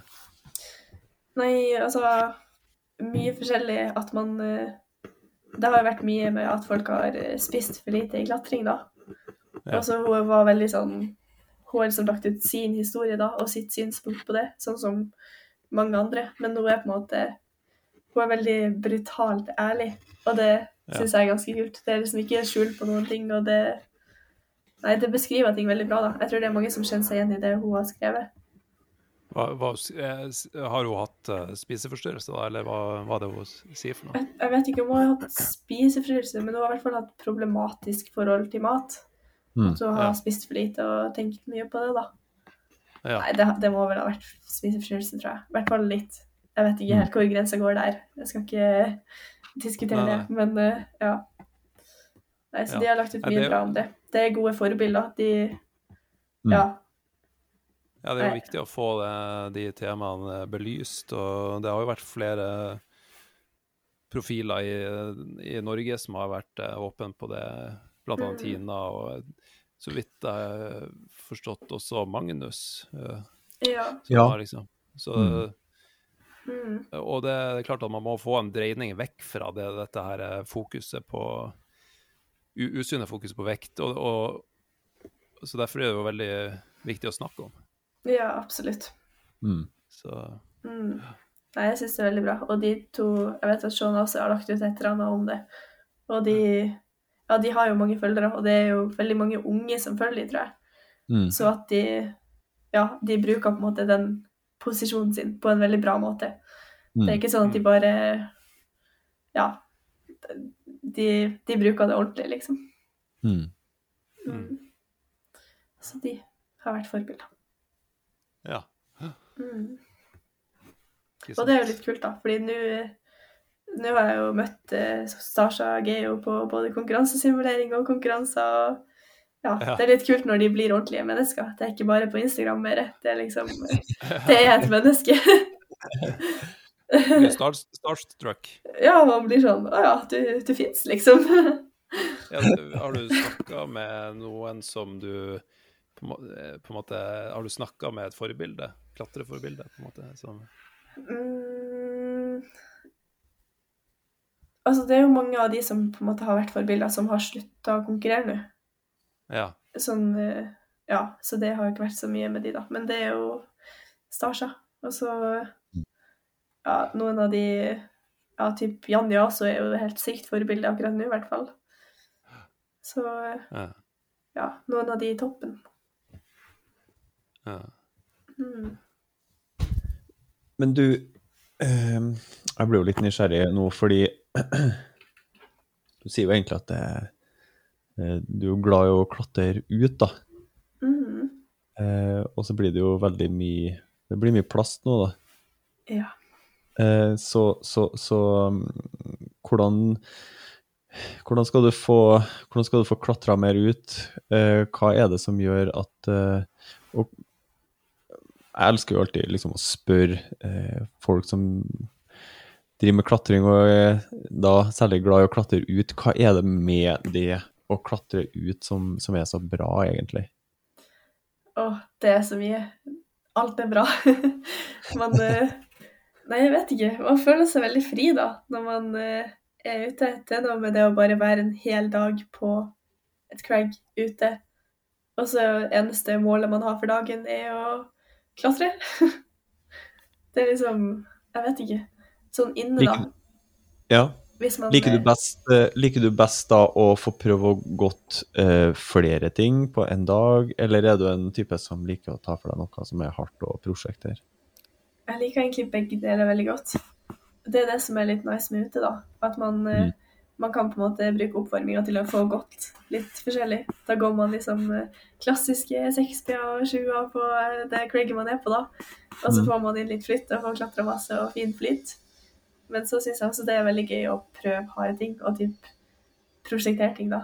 Nei, altså, mye forskjellig at man, eh, det har jo vært mye med at folk har eh, spist for lite i klatring da. Ja. Og så hun var veldig sånn, hun har liksom lagt ut sin historie da, og sitt synspunkt på det, sånn som mange andre. Men hun er på en måte, hun er veldig brutalt ærlig, og det Ja. synes jeg er ganske kult. Det er liksom ikke skjul på noen ting, og det, nei, det beskriver ting veldig bra da. Jeg tror det er mange som kjenner seg igjen i det hun har skrevet. Hva, hva, eh, s- har hun hatt uh, spiseforstyrrelse da, eller hva, hva er det hun s- sier for noe? Jeg, jeg vet ikke om hun har hatt spiseforstyrrelse, men hun har i hvert fall hatt problematisk forhold til mat. Mm. At hun har Ja. spist for lite og tenkt mye på det da. Ja, Nei, det, det må vel ha vært spiseforstyrrelse, tror jeg. I hvert fall litt. Jeg vet ikke helt hvor grensa går der. Jeg skal ikke diskutere Nei, det, men eh, ja. Nei, så Ja. de har lagt ut Nei, mye det- bra om det. Det er gode forbilder. De, Mm. ja. ja, det er jo Nei. viktig å få det, de temaene eh, belyst, og det har jo vært flere profiler i, i Norge som har vært eh, åpen på det, blant annet Mm. Tina, og så vidt jeg har forstått også Magnus. eh, Ja. som Ja. har liksom. Så, Mm. Mm. og det er klart at man må få en dreining vekk fra det, dette her eh, fokuset på u- usunne fokus på vekt, og, og så derfor er det jo veldig viktig å snakke om. Ja, absolutt. Mm. Så Mm. Nei, jeg synes det er veldig bra. Og de to, jeg vet at Sean også har lagt ut et eller annet om det. Og de, ja, de har jo mange følgere, og det er jo veldig mange unge som følger de, tror jeg. Mm. Så at de, ja, de bruker på en måte den posisjonen sin på en veldig bra måte. Det er Mm. ikke sånn at de bare, ja, de, de bruker det ordentlig, liksom. Mm. Mm. Så de har vært forbilder. ja. Mm. Ikke Og det er jo sant? litt kult, da, fordi nå nå har jeg jo møtt eh, Stasha Geo på både konkurransesimulering og konkurranser. Og, ja, Ja. det er litt kult når de blir ordentlige mennesker. Det er ikke bare på Instagram mer. Det er liksom Det er et menneske. Blir star, starstruck. Ja, man blir sånn Å ja, du, du fins, liksom. Ja, har du snakka med noen som du på, må, på en måte, har du snakket med et forbilde, klatreforbilde, på en måte? Som... Mm. Altså, det er jo mange av de som på en måte har vært forbilder, som har sluttet å konkurrere nå. Ja. Sånn, ja, så det har ikke vært så mye med de da. Men det er jo Stasja. Og så, ja, noen av de, ja, typ Jan Jaso er jo helt sykt forbilde akkurat nå, i hvert fall. Så, Ja. ja, noen av de i toppen. Ja. Mm. Men du, eh, jeg ble jo litt nysgjerrig nå, fordi du sier jo egentlig at det, eh, du er jo glad i å klatre ut, da. Mm. Eh, og så blir det jo veldig mye, det blir mye plast nå, da. Ja. Eh, så, så, så um, hvordan, hvordan skal du få, hvordan skal du få klatra mer ut? Eh, hva er det som gjør at, eh, og jeg elsker jo alltid liksom å spørre eh, folk som driver med klatring, og er da særlig glad i å klatre ut. Hva er det med det å klatre ut som, som er så bra, egentlig? Åh, det er så mye. Alt er bra. Man, eh, nei, jeg vet ikke. Man føler seg veldig fri da, når man eh, er ute. Det er noe med det å bare være en hel dag på et crag ute. Og så eneste målet man har for dagen er å klatre. Det er liksom, jeg vet ikke, sånn inne da. Liker, ja. Hvis man, liker, du best, eh, liker du best da å få prøve å gått eh, flere ting på en dag, eller er du en type som liker å ta for deg noe som er hardt og prosjekter? Jeg liker egentlig begge deler veldig godt. Det er det som er litt nice med ute da, at man, mm. man kan på en måte bruke oppvarminga til å få gått litt forskjellig. Da går man liksom klassiske sekstier og tjuer på det cragget man er på da, og så får man inn litt flytt og får klatre masse og fin flyt. Men så synes jeg også det er veldig gøy å prøve harde ting og typ prosjektere ting da.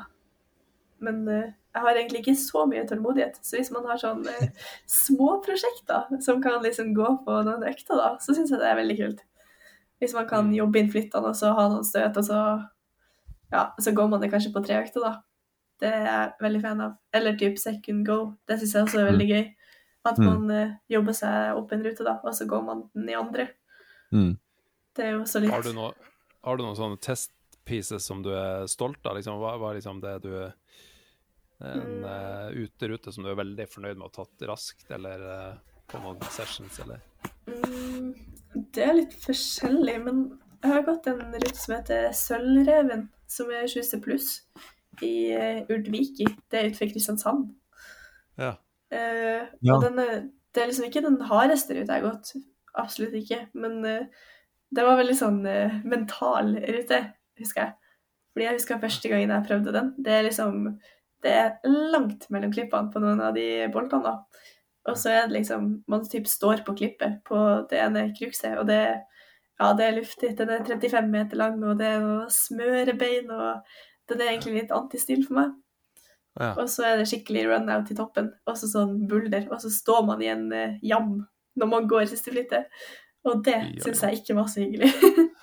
Men uh, jeg har egentlig ikke så mye tålmodighet, så hvis man har sånn uh, små prosjekter som kan liksom gå på noen økter da, så synes jeg det er veldig kult. Hvis man kan jobbe inn flyttene og så ha noen støt, og så, ja, så går man det kanskje på tre økter da. Det er jeg veldig fan av. Eller typ second go, det synes jeg også er veldig gøy. At man uh, jobber seg opp en rute da, og så går man den i andre. Mm. Det er jo så litt. Har du noe, har du noen sånne testpieces som du er stolt av? Liksom, hva var liksom det du en mm. uh, uterute som du er veldig fornøyd med å ha tatt raskt, eller uh, på noen sessions, eller? Mm, det er litt forskjellig, men jeg har gått en rute som heter Sølvreven, som er tjue pluss i uh, Urdviki. Det er utenfor Kristiansand. Ja. Uh, ja. Og den er, det er liksom ikke den hardeste rute jeg har gått, absolutt ikke, men uh, det var veldig sånn uh, mental rute, husker jeg. Fordi jeg husker første gangen jeg prøvde den. Det er liksom, det er langt mellom klippene på noen av de boltene da. Og så er det liksom, man typ står på klippet på det ene krukset, og det, ja, det er luftig. Den er trettifem meter lang, og det er noe smørebein, og den er egentlig litt antistil for meg. Ja. Og så er det skikkelig run-out i toppen, og så sånn bulder, og så står man i en uh, jam når man går siste flyttet. Og det synes jeg ikke var så hyggelig.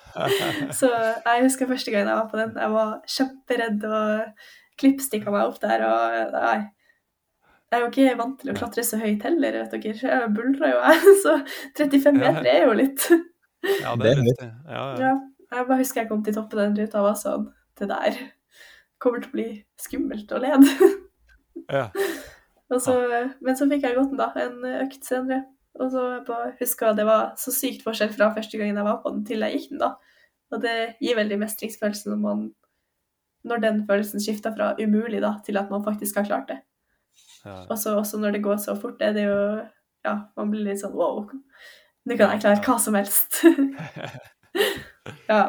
Så jeg husker første gang jeg var på den. Jeg var kjemperedd og klippstikket meg opp der. Og nei, jeg er jo ikke vant til å klatre så høyt heller, vet dere. Jeg buldrer jo jeg, så trettifem meter er jo litt. Ja, det er litt. Ja, ja. Ja, jeg bare husker jeg kom til toppen av den ruta og var sånn, det der kommer til å bli skummelt og led. Ja. Og så, men så fikk jeg gått den da, en økt senere. Og så bare husker jeg det var så sykt forskjell fra første gangen jeg var på den til jeg gikk den da. Og det gir veldig mestringsfølelse når man, når den følelsen skifter fra umulig da, til at man faktisk har klart det. Ja. Og så også når det går så fort, er det jo, ja, man blir litt sånn, wow, nå kan jeg klare hva som helst. Ja.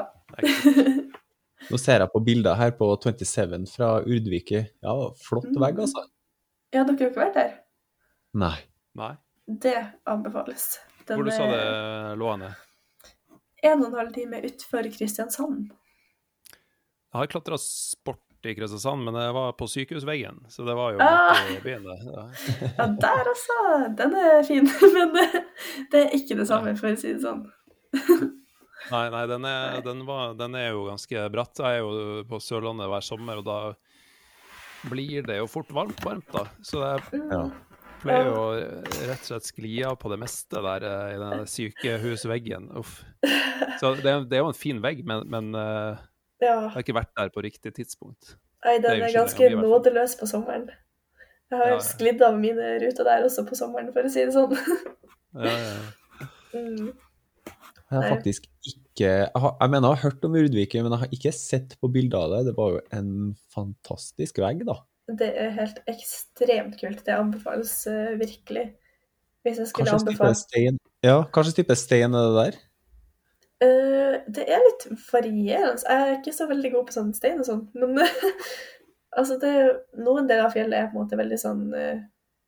Nå ser jeg på bilder her på tjuesju fra Urdviki. Ja, flott vegg altså. Ja, dere har ikke vært der? Nei. Nei. Det anbefales. Den Hvor du sa det lå henne? En og en halv time utenfor Kristiansand. Jeg har klatret sport i Kristiansand, men jeg var på sykehusveggen, så det var jo ah. i byen det. Ja. Ja, der altså. Den er fin, men det, det er ikke det samme, for å si det sånn. Nei, nei, den er, den, var, den er jo ganske bratt. Jeg er jo på Sørlandet hver sommer, og da blir det jo fort varmt, varmt da. Så det, ja. pleier jo rett og slett skli av på det meste der i den sykehusveggen. Uff. Så det er, det er jo en fin vegg, men, men uh, ja. jeg har ikke vært der på riktig tidspunkt. Nei, den er, er ganske nådeløs på sommeren. Jeg har jo ja, ja. sklidd av mine ruter der også på sommeren, for å si det sånn. ja, ja. Mm. Jeg har faktisk ikke, jeg, har, jeg mener jeg har hørt om Urdviken, men jeg har ikke sett på bilder av det. Det var jo en fantastisk vegg da. Det er helt ekstremt kult. Det anbefales uh, virkelig. Hvis jeg skulle kanskje anbefale. Stein, ja, kanskje type stein er det der? Uh, det er litt varierende. Jeg er ikke så veldig god på sånn stein og sånn, men altså det, noen deler av fjellet er på en måte veldig sånn uh,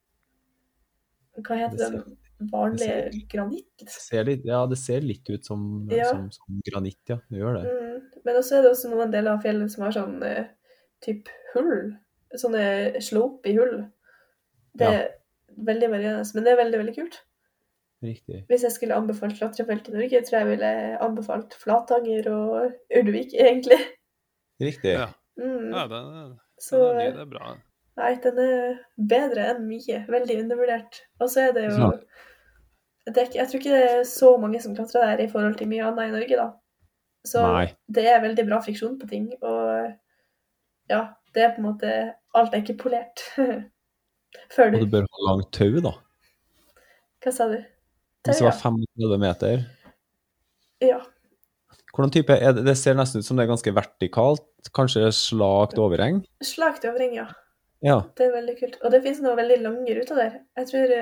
hva heter det? Vanlig det granitt. Det ser litt, ja, det ser litt ut som, ja. som, som granitt, ja. Det gjør det. Mm. Men også er det også noen deler av fjellet som har sånn uh, typ hull. Sånne slop i hull. Det er ja. veldig varierende, men det er veldig, veldig kult. Riktig. Hvis jeg skulle anbefalt klatrefelt i Norge, tror jeg ville anbefalt Flatanger og Urdvik, egentlig. Riktig. Ja, mm. ja den, den, Så, den er ny, det er bra. Nei, den er bedre enn mye. Veldig undervurdert. Og så er det jo... Ja. Det er ikke, jeg tror ikke det er så mange som klatrer der i forhold til mye annet i Norge, da. Så Nei. Det er veldig bra friksjon på ting, og ja, det er på en måte... Alt er ikke polert. Før du... Og du bør ha langt tau, da. Hva sa du? Tau, Hvis det var femogtredve meter. Ja. Hvordan type er det? Det ser nesten ut som det er ganske vertikalt. Kanskje slakt overheng? Slakt overheng, ja. Ja. Det er veldig kult. Og det finnes noen veldig lange ruter der. Jeg tror...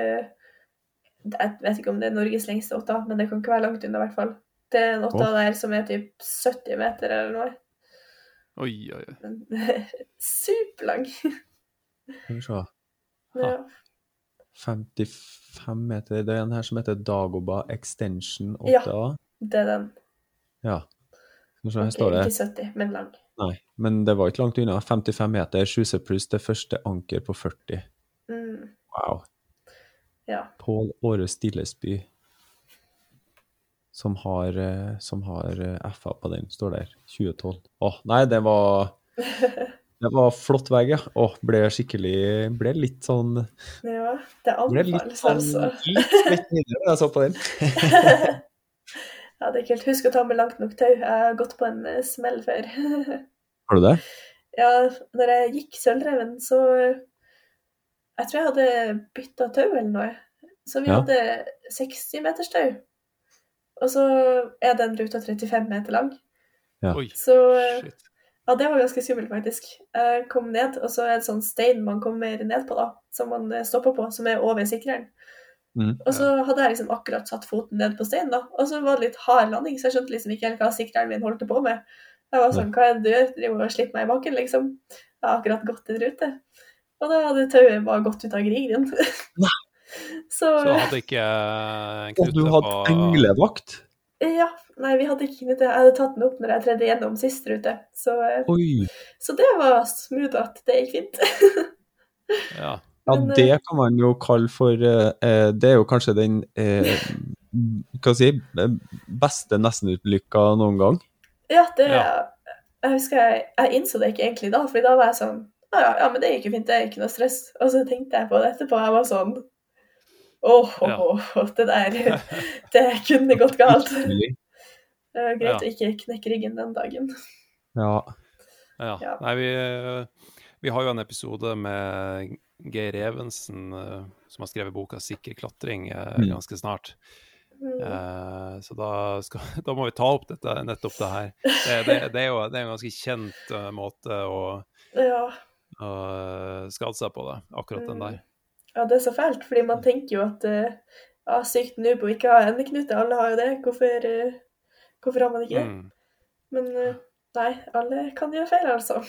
Jeg vet ikke om det er Norges lengste åtta, men det kan ikke være langt unna i hvert fall. Det er en åtta oh. der som er typ sytti meter eller noe. Oi, oi, oi. Men superlang. Skal vi se. Ja. femtifem meter. Det er en her som heter Dagoba Extension åtte A. Ja, det er den. Ja. Skal vi se, her okay, står det. Ikke sytti, men lang. Nei, men det var ikke langt unna. femtifem meter, sjuse pluss det første anker på førti. Mm. Wow. Ja. Pål Åre Stillesby som har, som har F A på den, står der, tjue tolv. Åh, nei, det var det var flott vegg, ja. Åh, ble skikkelig, ble litt sånn ja, det anbefales sånn, altså. Litt svett nede da jeg så på den. Ja, det er kult. Husk å ta med langt nok tau. Jeg har gått på en smell før. Har du det? Ja, når jeg gikk Sølvreven, så jeg tror jeg hadde byttet tau eller noe. Så vi ja. hadde seksti meters tau. Og så er den ruta trettifem meter lang. Ja. Oi, så, shit. Ja, det var ganske skummelt faktisk. Jeg kom ned, og så er det sånn stein man kommer ned på da, som man stopper på, som er over sikreren. Mm, og så hadde jeg liksom akkurat satt foten ned på steinen da, og så var det litt hard landing, så jeg skjønte liksom ikke helt hva sikreren min holdt på med. Jeg var sånn, hva er det du gjør? Jeg må slippe meg i bakken liksom. Jeg har akkurat gått en rute. Og da hadde tauet bare gått ut av grigeren. Nei. Så, så hadde ikke en knute på... Og du hadde på... engledvakt? Ja, nei, vi hadde ikke knute. Jeg hadde tatt den opp når jeg tredde gjennom sist rute. Så, så det var smooth at det gikk fint. Ja. Ja, det kan man jo kalle for, eh, det er jo kanskje den, eh, hva si, beste nestenutlykke noen gang. Ja, det, ja. jeg husker jeg, jeg innså det ikke egentlig da, fordi da var jeg sånn, ja, ja, ja men det gikk jo fint, det er ikke noe stress. Og så tenkte jeg på det etterpå, jeg var sånn, åh, åh, åh, det der, det kunne gått galt. Det var greit ja. å ikke knekke ryggen den dagen. Ja. Ja, ja. Nei, vi, vi har jo en episode med Geir Evensen, uh, som har skrevet boka Sikker klatring uh, mm. ganske snart. Mm. Uh, så da, skal, da må vi ta opp dette, nettopp det her. Det, det, det, er, jo, det er en ganske kjent uh, måte å, ja. å skade seg på det, akkurat mm. den der. Ja, det er så fælt, fordi man tenker jo at uh, ja, sykt noob å ikke ha endeknute, alle har jo det. Hvorfor, uh, hvorfor har man ikke det? Mm. Men uh, nei, alle kan gjøre feil, altså.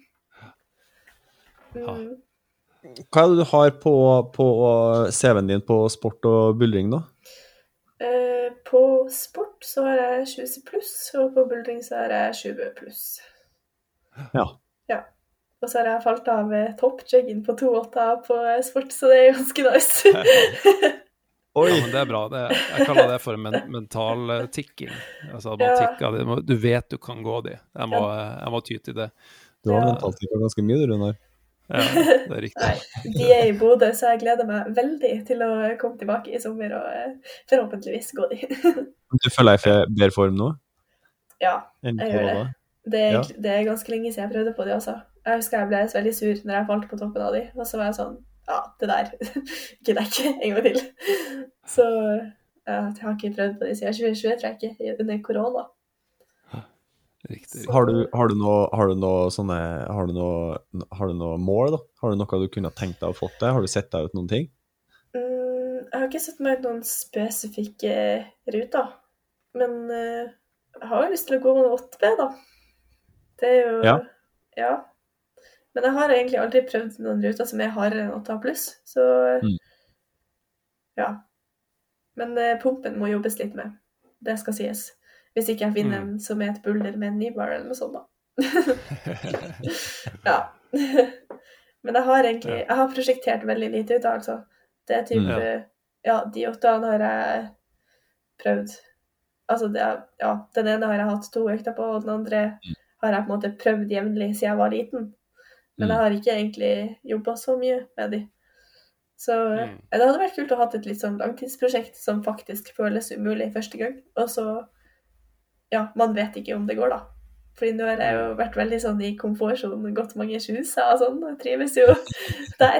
mm. Ja. Hva er det du har på, på C V-en din på sport og buldring da? Eh, på sport så har jeg tjue pluss, og på buldring så har jeg tjue pluss. Ja. Ja. Og så har jeg falt av toppjeggen på to åtta på sport, så det er ganske nice. Oi! Ja, men det er bra. Det, jeg kaller det for men, mental tikking. Altså, man ja. tikker, det, du vet du kan gå de. Jeg må, jeg må ty til det. Du har ja. mental tikket ganske mye, du, Runar. Ja, det er riktig. Nei, de er i Bodø, så jeg gleder meg veldig til å komme tilbake i sommer og eh, forhåpentligvis gå de. Du føler deg i bedre form nå? Ja, Enn jeg du gjør var det. da? Det er, Ja. egentlig- det er ganske lenge siden jeg prøvde på de også. Jeg husker jeg ble veldig sur når jeg falt på toppen av de, og så var jeg sånn, ja, det der gidder jeg ikke en gang til. Så ja, jeg har ikke prøvd på de siden tjue tjue, tror jeg ikke, under korona. Riktig, riktig. Har du, har du noe, har du noe sånne, har du noe, har du noe mål da? Har du noe du kunne tenkt deg å fått det? Har du sett deg ut noen ting? Mm, jeg har ikke sett meg ut noen spesifikke ruter, men eh, jeg har jo lyst til å gå med åtte B da. Det er jo, Ja. ja. Men jeg har egentlig aldri prøvd noen ruter som er hardere enn åtte A pluss, så Mm. ja. Men eh, pumpen må jobbes litt med, det skal sies. Hvis ikke jeg finner Mm. en som er et bulder med en nybar eller noe sånt da. Ja. Men jeg har egentlig, jeg har prosjektert veldig lite ut da, altså. Det er typ, Mm. eh, ja, de åtte har jeg prøvd. Altså, det er, ja, den ene har jeg hatt to økter på, og den andre har jeg på en måte prøvd jevnlig siden jeg var liten. Men jeg Mm. har ikke egentlig jobbet så mye med de. Så Mm. eh, det hadde vært kult å ha et litt sånn langtidsprosjekt som faktisk føles umulig første gang. Og så, ja, man vet ikke om det går da. Fordi nå har jeg jo vært veldig sånn i komfortsonen, gått mange sjuser og sånn, og trives jo der.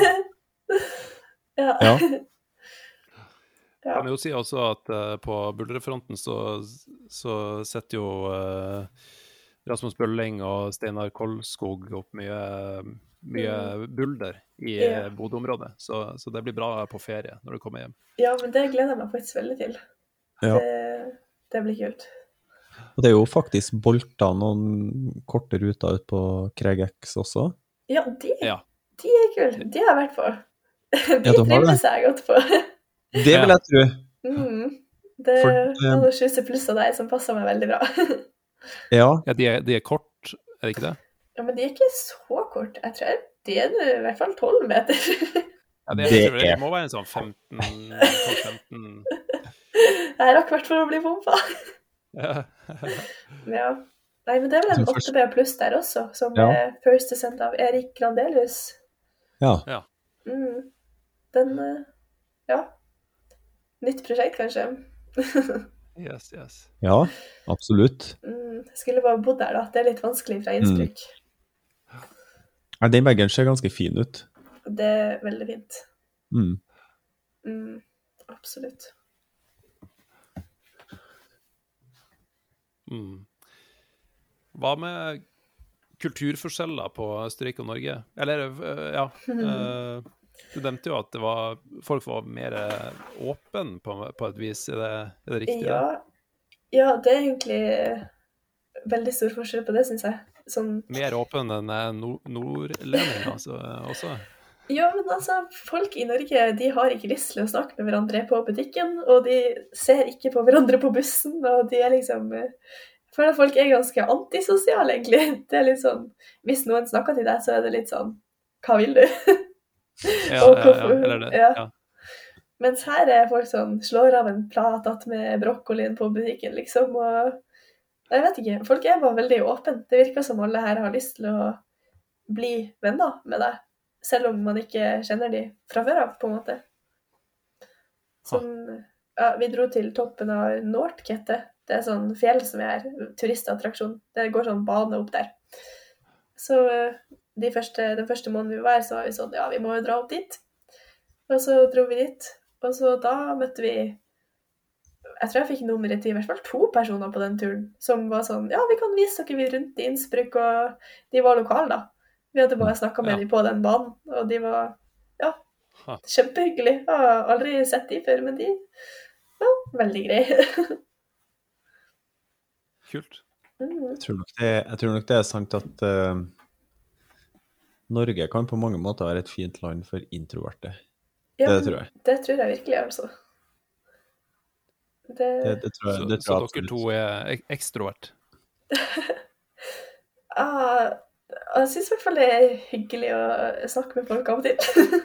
Ja. Ja. Ja. Kan jo si også at eh, på bulderfronten så, så setter jo eh, Rasmus Bølling og Steinar Kolskog opp mye, mye bulder i Ja. eh, Bodø-området. Så, så det blir bra på ferie når du kommer hjem. Ja, men det gleder jeg meg faktisk veldig til. Ja. Det, det blir kult. Og det er jo faktisk bolta noen korte ruter ut på Kregex også. Ja, de, Ja. de er kule. De har jeg vært på. De Ja, du har det. trives jeg godt på. Det vil jeg tro. Mm. Det For, er eh, noen tjue plusser der som passer meg veldig bra. Ja, Ja, de er, de er kort, er det ikke det? Ja, men de er ikke så kort. Jeg tror de er nå i hvert fall tolv meter. Ja, det, Det jeg tror det er- må være en sånn femten tolv femten Jeg rakk i hvert fall å bli pumpa. ja. Ja. Nei, men det er vel en Du først- åtte B pluss der også, som Ja. er First Descent av Erik Grandelius. ja. Mm. Den, eh, ja. Nytt prosjekt, kanskje. Yes, yes. Ja, absolutt. Mm. Jeg skulle bare bodd der, da. Det er litt vanskelig fra Innsbruck. Ja, den baggen ser ganske fin ut. Det er veldig fint. Mm. Mm. Absolutt. Mm. Hva med kulturforskjeller på Østerrike og Norge? Eller, øh, ja øh, Du nevnte jo at det var, folk var mer åpne på, på et vis. Er det, er det riktig? Ja. ja, det er egentlig veldig stor forskjell på det, synes jeg. Sånn, Mer åpen enn nord nordlendinger altså, også? ja, men altså, folk i Norge, de har ikke lyst til å snakke med hverandre på butikken, og de ser ikke på hverandre på bussen, og de er liksom... Jeg føler at folk er ganske antisosiale, egentlig. Det er litt sånn, hvis noen snakker til deg, så er det litt sånn, hva vil du? Ja, Og ja, ja. hvorfor- Eller det. ja. Ja. Mens her er folk sånn, slår av en plat med brokkolien på butikken, liksom, og jeg vet ikke, folk er bare veldig åpne. Det virker som alle her har lyst til å bli venner med deg, selv om man ikke kjenner de fra før av, på en måte. Som, ja, vi dro til toppen av Nordkette. Det er sånn fjell som er turistattraksjon. Det går sånn bane opp der. Så de første, den første måneden vi var her, så var vi sånn, ja, vi må jo dra opp dit. Og så dro vi dit, og så da møtte vi, jeg tror jeg fikk nummeret til i hvert fall to personer på den turen, som var sånn, ja, vi kan vise dere vi rundt i Innsbruck, og de var lokale da. Vi hadde bare snakket med Ja. dem på den banen, og de var, ja, Ha. kjempehyggelig. Jeg har aldri sett de før, men de var veldig greie. Kult. Mm. Jeg tror nok det, jeg tror nok det er sant at uh, Norge kan på mange måter være et fint land for introverte. Ja, Det men tror jeg. Det tror jeg virkelig, altså. Det, Det, det tror jeg, Så, det så tror jeg dere absolutt. to er ek ekstrovert? ah, jeg synes i hvert fall det er hyggelig å snakke med folk av og til.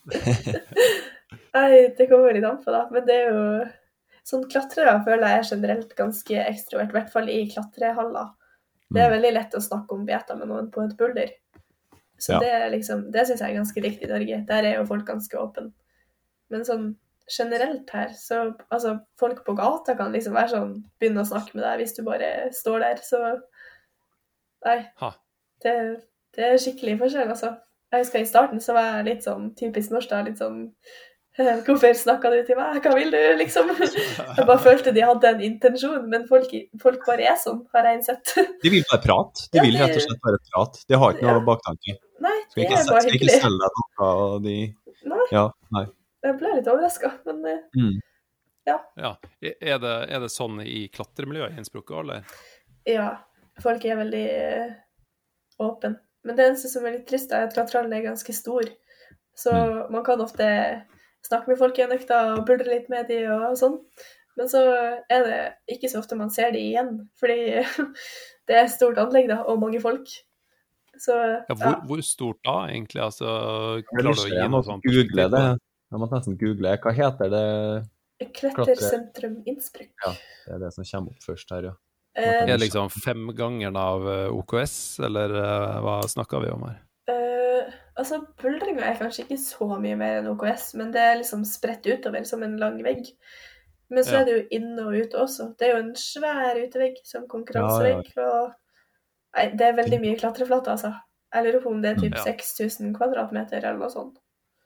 Nei, det kommer litt an på da, men det er jo sånn klatrere føler jeg er generelt ganske ekstrovert, i hvert fall i klatrehaller. Det er veldig lett å snakke om beta med noen på et bulder. Så Ja. det er liksom, det synes jeg er ganske likt i Norge. Der er jo folk ganske åpne. Men sånn generelt her, så altså, folk på gata kan liksom være sånn, begynne å snakke med deg hvis du bare står der, så nei, Ha. det, det er skikkelig forskjell, altså. Jeg husker i starten så var jeg litt sånn typisk norsk da, litt sånn, hvorfor snakket du til meg? Hva vil du, liksom? Jeg bare følte de hadde en intensjon, men folk, folk bare er sånn, har jeg innsett. De vil bare prate. De Ja, vil det- rett og slett bare prate. De har ikke noe Ja. baktanke. Nei, Skal det ikke, er bare skal ikke hyggelig. selge deg noe, og de... Nei, Ja, nei. jeg ble litt overrasket, men eh, Mm. Ja. Er det, er det sånn i klatremiljøet i Innsbruck, eller? ja, folk er veldig eh, åpen. Men det eneste som er litt trist er at Klatrhallen er ganske stor, så man kan ofte snakke med folk i en økta og buldre litt med de og sånn. Men så er det ikke så ofte man ser de igjen, fordi det er et stort anlegg da, og mange folk. Så Ja, hvor, hvor stort da, egentlig? Altså, Jeg klarer du å lyst til gi jeg noe må sånn google perspektiv på det. Jeg må nesten google. Hva heter det? ja, Klatresentrum Innsbruck. Ja. Det er det som kommer opp først her, ja. Eh, Er det liksom femgangeren av eh, O K S, eller eh, hva snakker vi om her? eh, altså, buldringa er kanskje ikke så mye mer enn O K S, men det er liksom spredt utover som en lang vegg. Men så Ja. er det jo inne og ute også. Det er jo en svær utevegg som konkurransevegg, og nei, det er veldig mye klatreflate, altså. Jeg lurer på om det er typ Ja. seks tusen kvadratmeter eller noe sånt.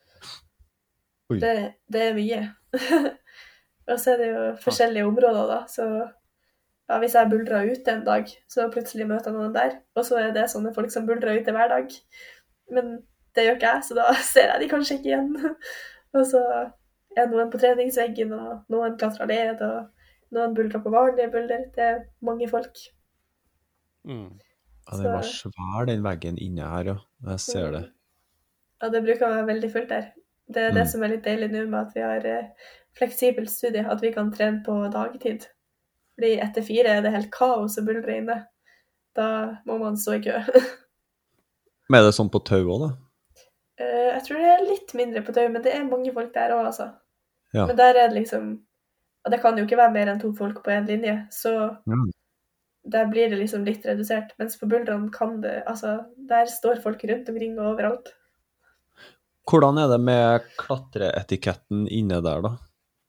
Oi. Det, det er mye. Og så er det jo forskjellige områder da, så ja, hvis jeg buldrer ute en dag, så plutselig møter jeg noen der, og så er det sånne folk som buldrer ute hver dag. Men det gjør ikke jeg, så da ser jeg de kanskje ikke igjen. Og så er noen på treningsveggen, og noen klatrer led, og noen buldrer på vanlige bulder. Det er mange folk. Mm. Ja, den var svær, den veggen inne her, ja. Jeg ser det. Ja, det bruker å være veldig fullt der. Det er det Mm. som er litt deilig nå med at vi har eh, fleksibelt studie, at vi kan trene på dagtid. Fordi etter fire er det helt kaos å buldre inne. Da må man stå i kø. Men er det sånn på tau også, da? Eh, jeg tror det er litt mindre på tau, men det er mange folk der også, altså. Ja. Men der er det liksom, og det kan jo ikke være mer enn to folk på en linje, så Ja. der blir det liksom litt redusert. Mens på buldrene kan det, altså, der står folk rundt omkring og overalt. Hvordan er det med klatreetiketten inne der, da?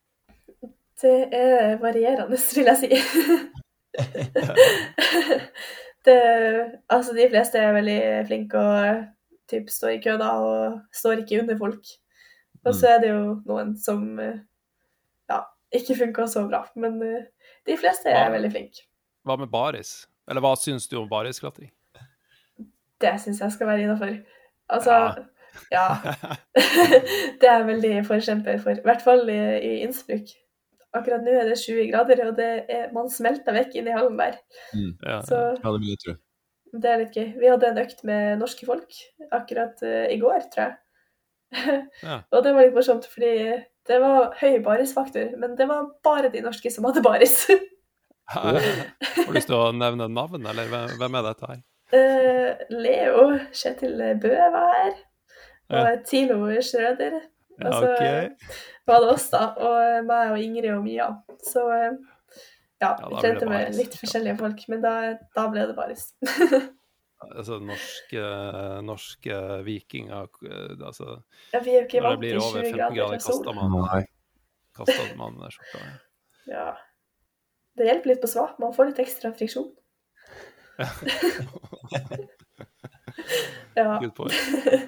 Det er varierende, vil jeg si. det, altså, de fleste er veldig flinke og typ står i kø da, og står ikke under folk. Og så er det jo noen som eh, ja, ikke funker så bra, men eh, de fleste er Hva? veldig flinke. Hva med baris? Eller hva syns du om barisklatring? Det synes jeg skal være innenfor. Altså, Ja. ja, det er jeg veldig forkjemper for, i hvert fall i, i Innsbruck. Akkurat nå er det tjue grader, og det er, man smelter vekk inn i hallen der. Ja, Så Ja, det vil jeg tro. det er litt gøy. Vi hadde en økt med norske folk akkurat uh, i går, tror jeg. ja. Og det var litt morsomt, fordi det var høy barisfaktor, men det var bare de norske som hadde baris. Har du lyst til å nevne navn, eller hvem, hvem er dette her? Eh, Leo Kjetil Bø var her, og Ja. Tilo Schrøder. Og Ja, så ok. var det oss da, og meg og Ingrid og Mia. Så eh, ja, Ja, vi da blir det trente med baris. litt forskjellige folk, men da, da ble det baris. Altså norske, norske vikinger, eh, altså Ja, vi er jo ikke når det vant blir til over tjue femten grader grader, fra sol. kaster man, Nei. kaster man skjorta. Ja. Det hjelper litt på svap, man får litt ekstra friksjon. Ja. Good point.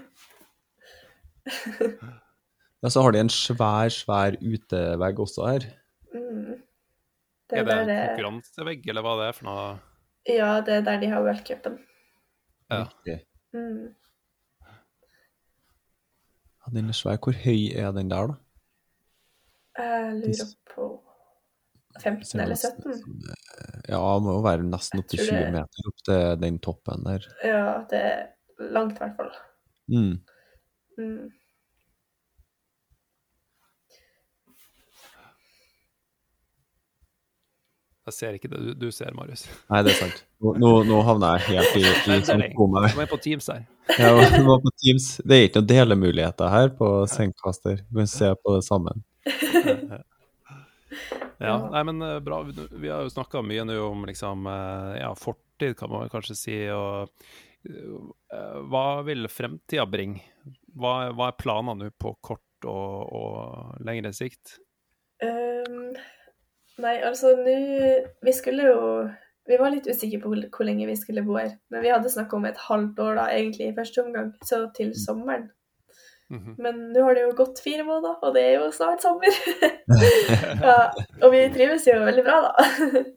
Ja, så har de en svær, svær utevegg også her. Mm. Det Er er det en der, eh, konkurransevegg, eller hva det er for noe? ja, det er der de har World Cupen. Ja. Riktig. Mm. Ja, den er svær. Hvor høy er den der, da? Jeg lurer på femten eller sytten. Ja, det må jo være nesten opp til Jeg tror tjue det- meter opp til den toppen der. Ja, det er langt i hvert fall. Mm. Mm. Jeg ser ikke det du, du ser, Marius. Nei, det er sant. Nå, nå, nå havna jeg helt i, i sånn koma. Kom inn på Teams her. Ja, nå på Teams. Det er ikke noen delemuligheter her på Sengkaster. Vi kan se på det sammen. Ja, nei, men eh, bra. Vi har jo snakket mye nå om liksom, eh, ja, fortid, kan man kanskje si, og hva vil fremtiden bringe? Hva, hva er planene nå på kort og, og lengre sikt? Um, nei, altså nå Vi skulle jo Vi var litt usikre på hvor, hvor lenge vi skulle bo her, men vi hadde snakket om et halvt år da, egentlig i første omgang, så til sommeren. Mhm. Men nå har det jo gått fire måneder, og det er jo snart sommer. Ja, og vi trives jo veldig bra da.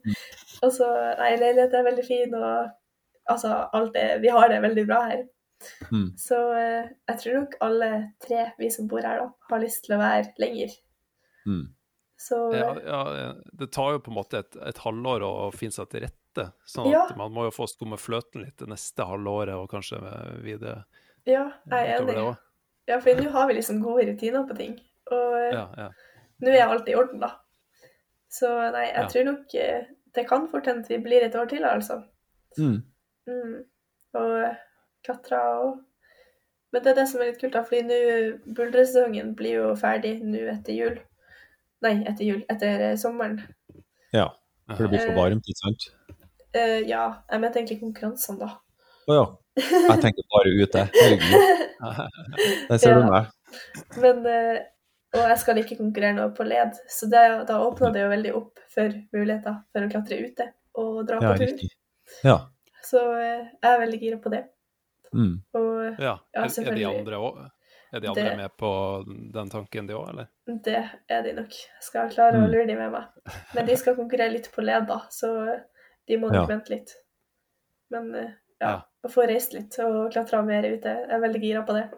Og så, nei, leiligheten er veldig fin, og altså, alt er, vi har det veldig bra her. Mm. Så eh, jeg tror nok alle tre, vi som bor her da, har lyst til å være lenger. Mm. Så Ja, ja, det tar jo på en måte et, et halvår å finne seg til rette, sånn Ja. at man må jo få skumme fløten litt det neste halvåret, og kanskje videre ja, jeg er utover enig. det også. Ja, for nå har vi liksom gode rutiner på ting, og eh, Ja, ja. nå er alt i orden da. Så nei, jeg Ja. tror nok eh, det kan fort hende at vi blir et år til, altså. Mm. Mm. Og klatre og... Men det er det som er litt kult da, fordi nå buldresesongen blir jo ferdig nå etter jul. Nei, etter jul, etter eh, sommeren. Ja, for det blir for varmt, ikke sant? Eh, ja, jeg mente egentlig konkurransene da. Å ja, jeg tenker bare ute. Herregud, det ser du Ja. meg. Men, eh, og jeg skal ikke konkurrere noe på led, så det, da åpner det jo veldig opp for muligheter for å klatre ute og dra Ja, på tur. riktig. Ja. Så eh, jeg er veldig gira på det. Mm. Og Ja, Ja, er, er de selvfølgelig. andre også? Er de andre Det- med på den tanken de også, eller? det er de nok. Jeg skal klare å Mm. lure de med meg. Men de skal konkurrere litt på led da, så de må nok Ja. vente litt. Men eh, ja, Ja. å få reist litt og klatre mer ute, jeg er veldig gira på det.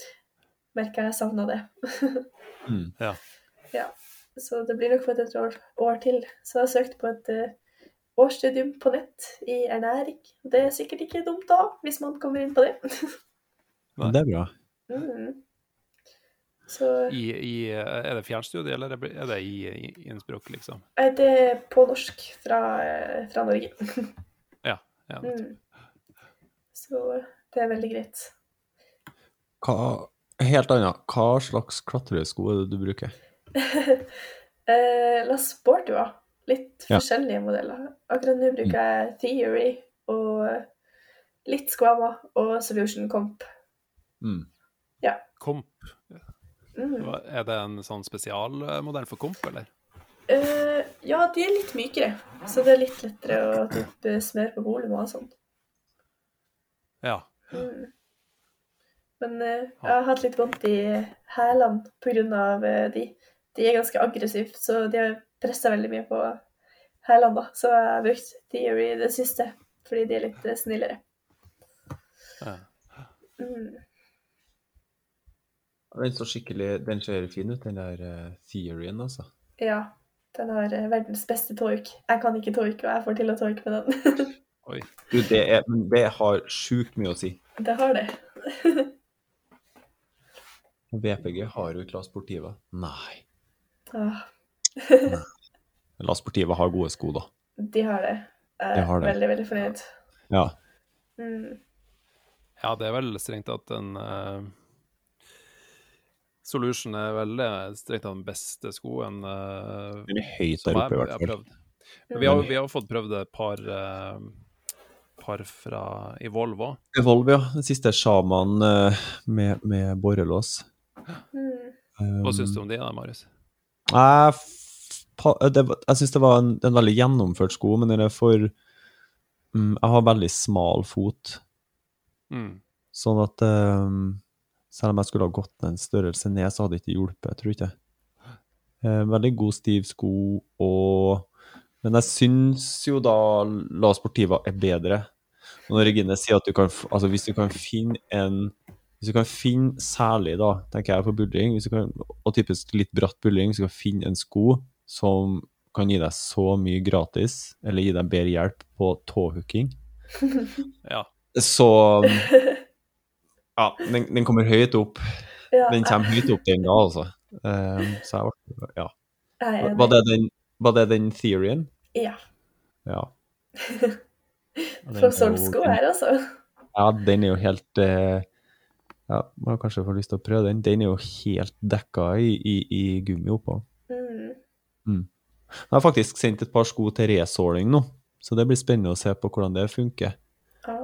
Merker jeg savner det. Mm. Ja. Ja, så det blir nok for et år, år til. Så jeg har søkt på et uh, årsstudium på nett i ernæring. Det er sikkert ikke dumt da, hvis man kommer inn på det. Nei. Det er bra. mm. Så I, i, er det fjernstudie, eller er det- er det i, i Innsbruck, liksom? er det på norsk fra, eh, fra Norge. Ja. ja. mm. Så det er veldig greit. Hva, helt annet, hva slags klatresko er det du bruker? eh, La Sportua. Litt Ja. forskjellige modeller. Akkurat nå bruker jeg Theory og litt Squama og Solution Comp. Mm. Komp, Mm. hva- er det en sånn spesialmodell for komp, eller? Eh, ja, de er litt mykere, så det er litt lettere å typ, smøre på volum og sånn. Ja. Mm. Men eh, jeg har hatt litt vondt i hælene på grunn av eh, de. De er ganske aggressivt, så de har presset veldig mye på hælene da. Så jeg har brukt Theory i det siste, fordi de er litt eh, snillere. ja. Mm. Den så skikkelig, den ser fin ut, den der uh, theorien, altså. Ja, den har eh, verdens beste tork. Jeg kan ikke torke, og jeg får til å torke med den. Oi. Du, det, er, men det har sjukt mye å si. Det har det. V P G har jo ikke La Sportiva. Nei. Ah, La Sportiva har gode sko, da. de har det. Jeg De er har det. veldig, veldig fornøyd. Ja. Mm. Ja, det er vel strengt tatt en uh, Solution er vel eh, strengt tatt den beste skoen uh, Den er høyt som der jeg, oppe, i jeg hvert har fall. prøvd. Men vi har, vi har fått prøvd et par, uh, par fra i Volvo. Evolve, ja. Den siste Shaman uh, med, med borrelås. Mm. Hva Um, syns du om de da, Marius? Jeg, f- pa- det, var- jeg synes det var en, en veldig gjennomført sko, men den er for mm, jeg har veldig smal fot, Mm. sånn at um, selv om jeg skulle ha gått en størrelse ned, så hadde det ikke hjulpet, tror jeg ikke. Eh, veldig god stiv sko, og men jeg synes jo da La Sportiva er bedre. Og når Regine sier at du kan, f- altså hvis du kan finne en Hvis du kan finne, særlig da, tenker jeg på buldring, hvis du kan, og typisk litt bratt buldring, hvis du kan finne en sko som kan gi deg så mye gratis, eller gi deg bedre hjelp på tåhooking, Ja. så ja, den, den kommer høyt opp. Ja, Den kommer høyt opp den da, altså. Um, så jeg ble, ja. jeg er Var enig. det den, var det den theorien? Ja. Ja. Den Få er solgt jo- sko her, altså. Ja, den er jo helt eh, ja, man har kanskje får lyst til å prøve den. Den er jo helt dekka i, i, i gummi oppå. Mm. Jeg har faktisk sendt et par sko til resåling nå, så det blir spennende å se på hvordan det funker. Ah.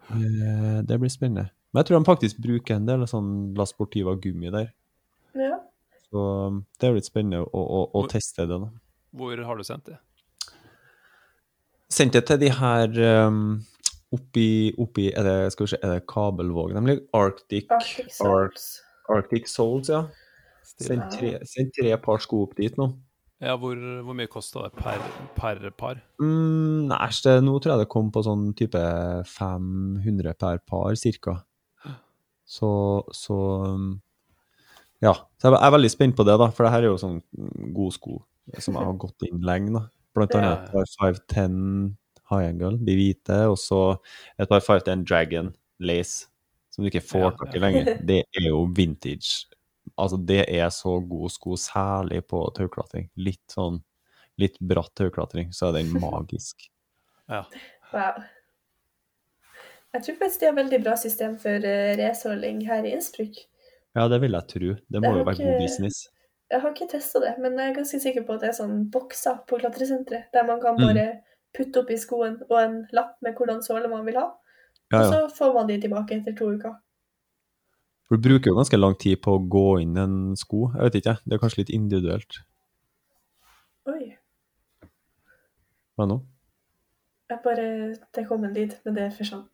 Eh, Det blir spennende. Men jeg tror de faktisk bruker en del sånn La Sportiva gummi der. Ja. Så um, det er jo litt spennende å, å, å Hvor- teste det da. Hvor har du sendt det? Sendt det til de her um, oppi, oppi er, det, skal vi se, er det kabelvåg? De ligger Arctic, Arctic Ar- Souls. Arctic Souls, ja. Stilig. Sendt tre, sendt tre par sko opp dit nå. Ja, hvor, hvor mye koster det per, per par? Mm, nei, det, nå tror jeg det kom på sånn type fem hundre per par, cirka. Så, så um, ja, så jeg er veldig spent på det da, for det her er jo sånn god sko som jeg har gått inn lenge da. Blant Ja. annet et par five ten High Angle, de hvite, og så et par five ten Dragon Lace, som du ikke får Ja, tak ja. i lenger. Det er jo vintage. Altså, det er så god sko, særlig på tauklatring. Litt sånn, litt bratt tauklatring, så er den magisk. Ja. Wow. Jeg tror faktisk de har veldig bra system for uh, resåling her i Innsbruck. Ja, det vil jeg tro. Det må Jeg jo har være god ikke- business. Jeg har ikke testet det, men jeg er ganske sikker på at det er sånn bokser på klatresentret, der man kan Mm. bare putte opp i skoen og en lapp med hvordan såle man vil ha, Ja, og ja. så får man de tilbake etter to uker. For du bruker jo ganske lang tid på å gå inn en sko. Jeg vet ikke, det er kanskje litt individuelt. Oi, Hva nå? jeg bare, det kom en lyd, men det forsvant.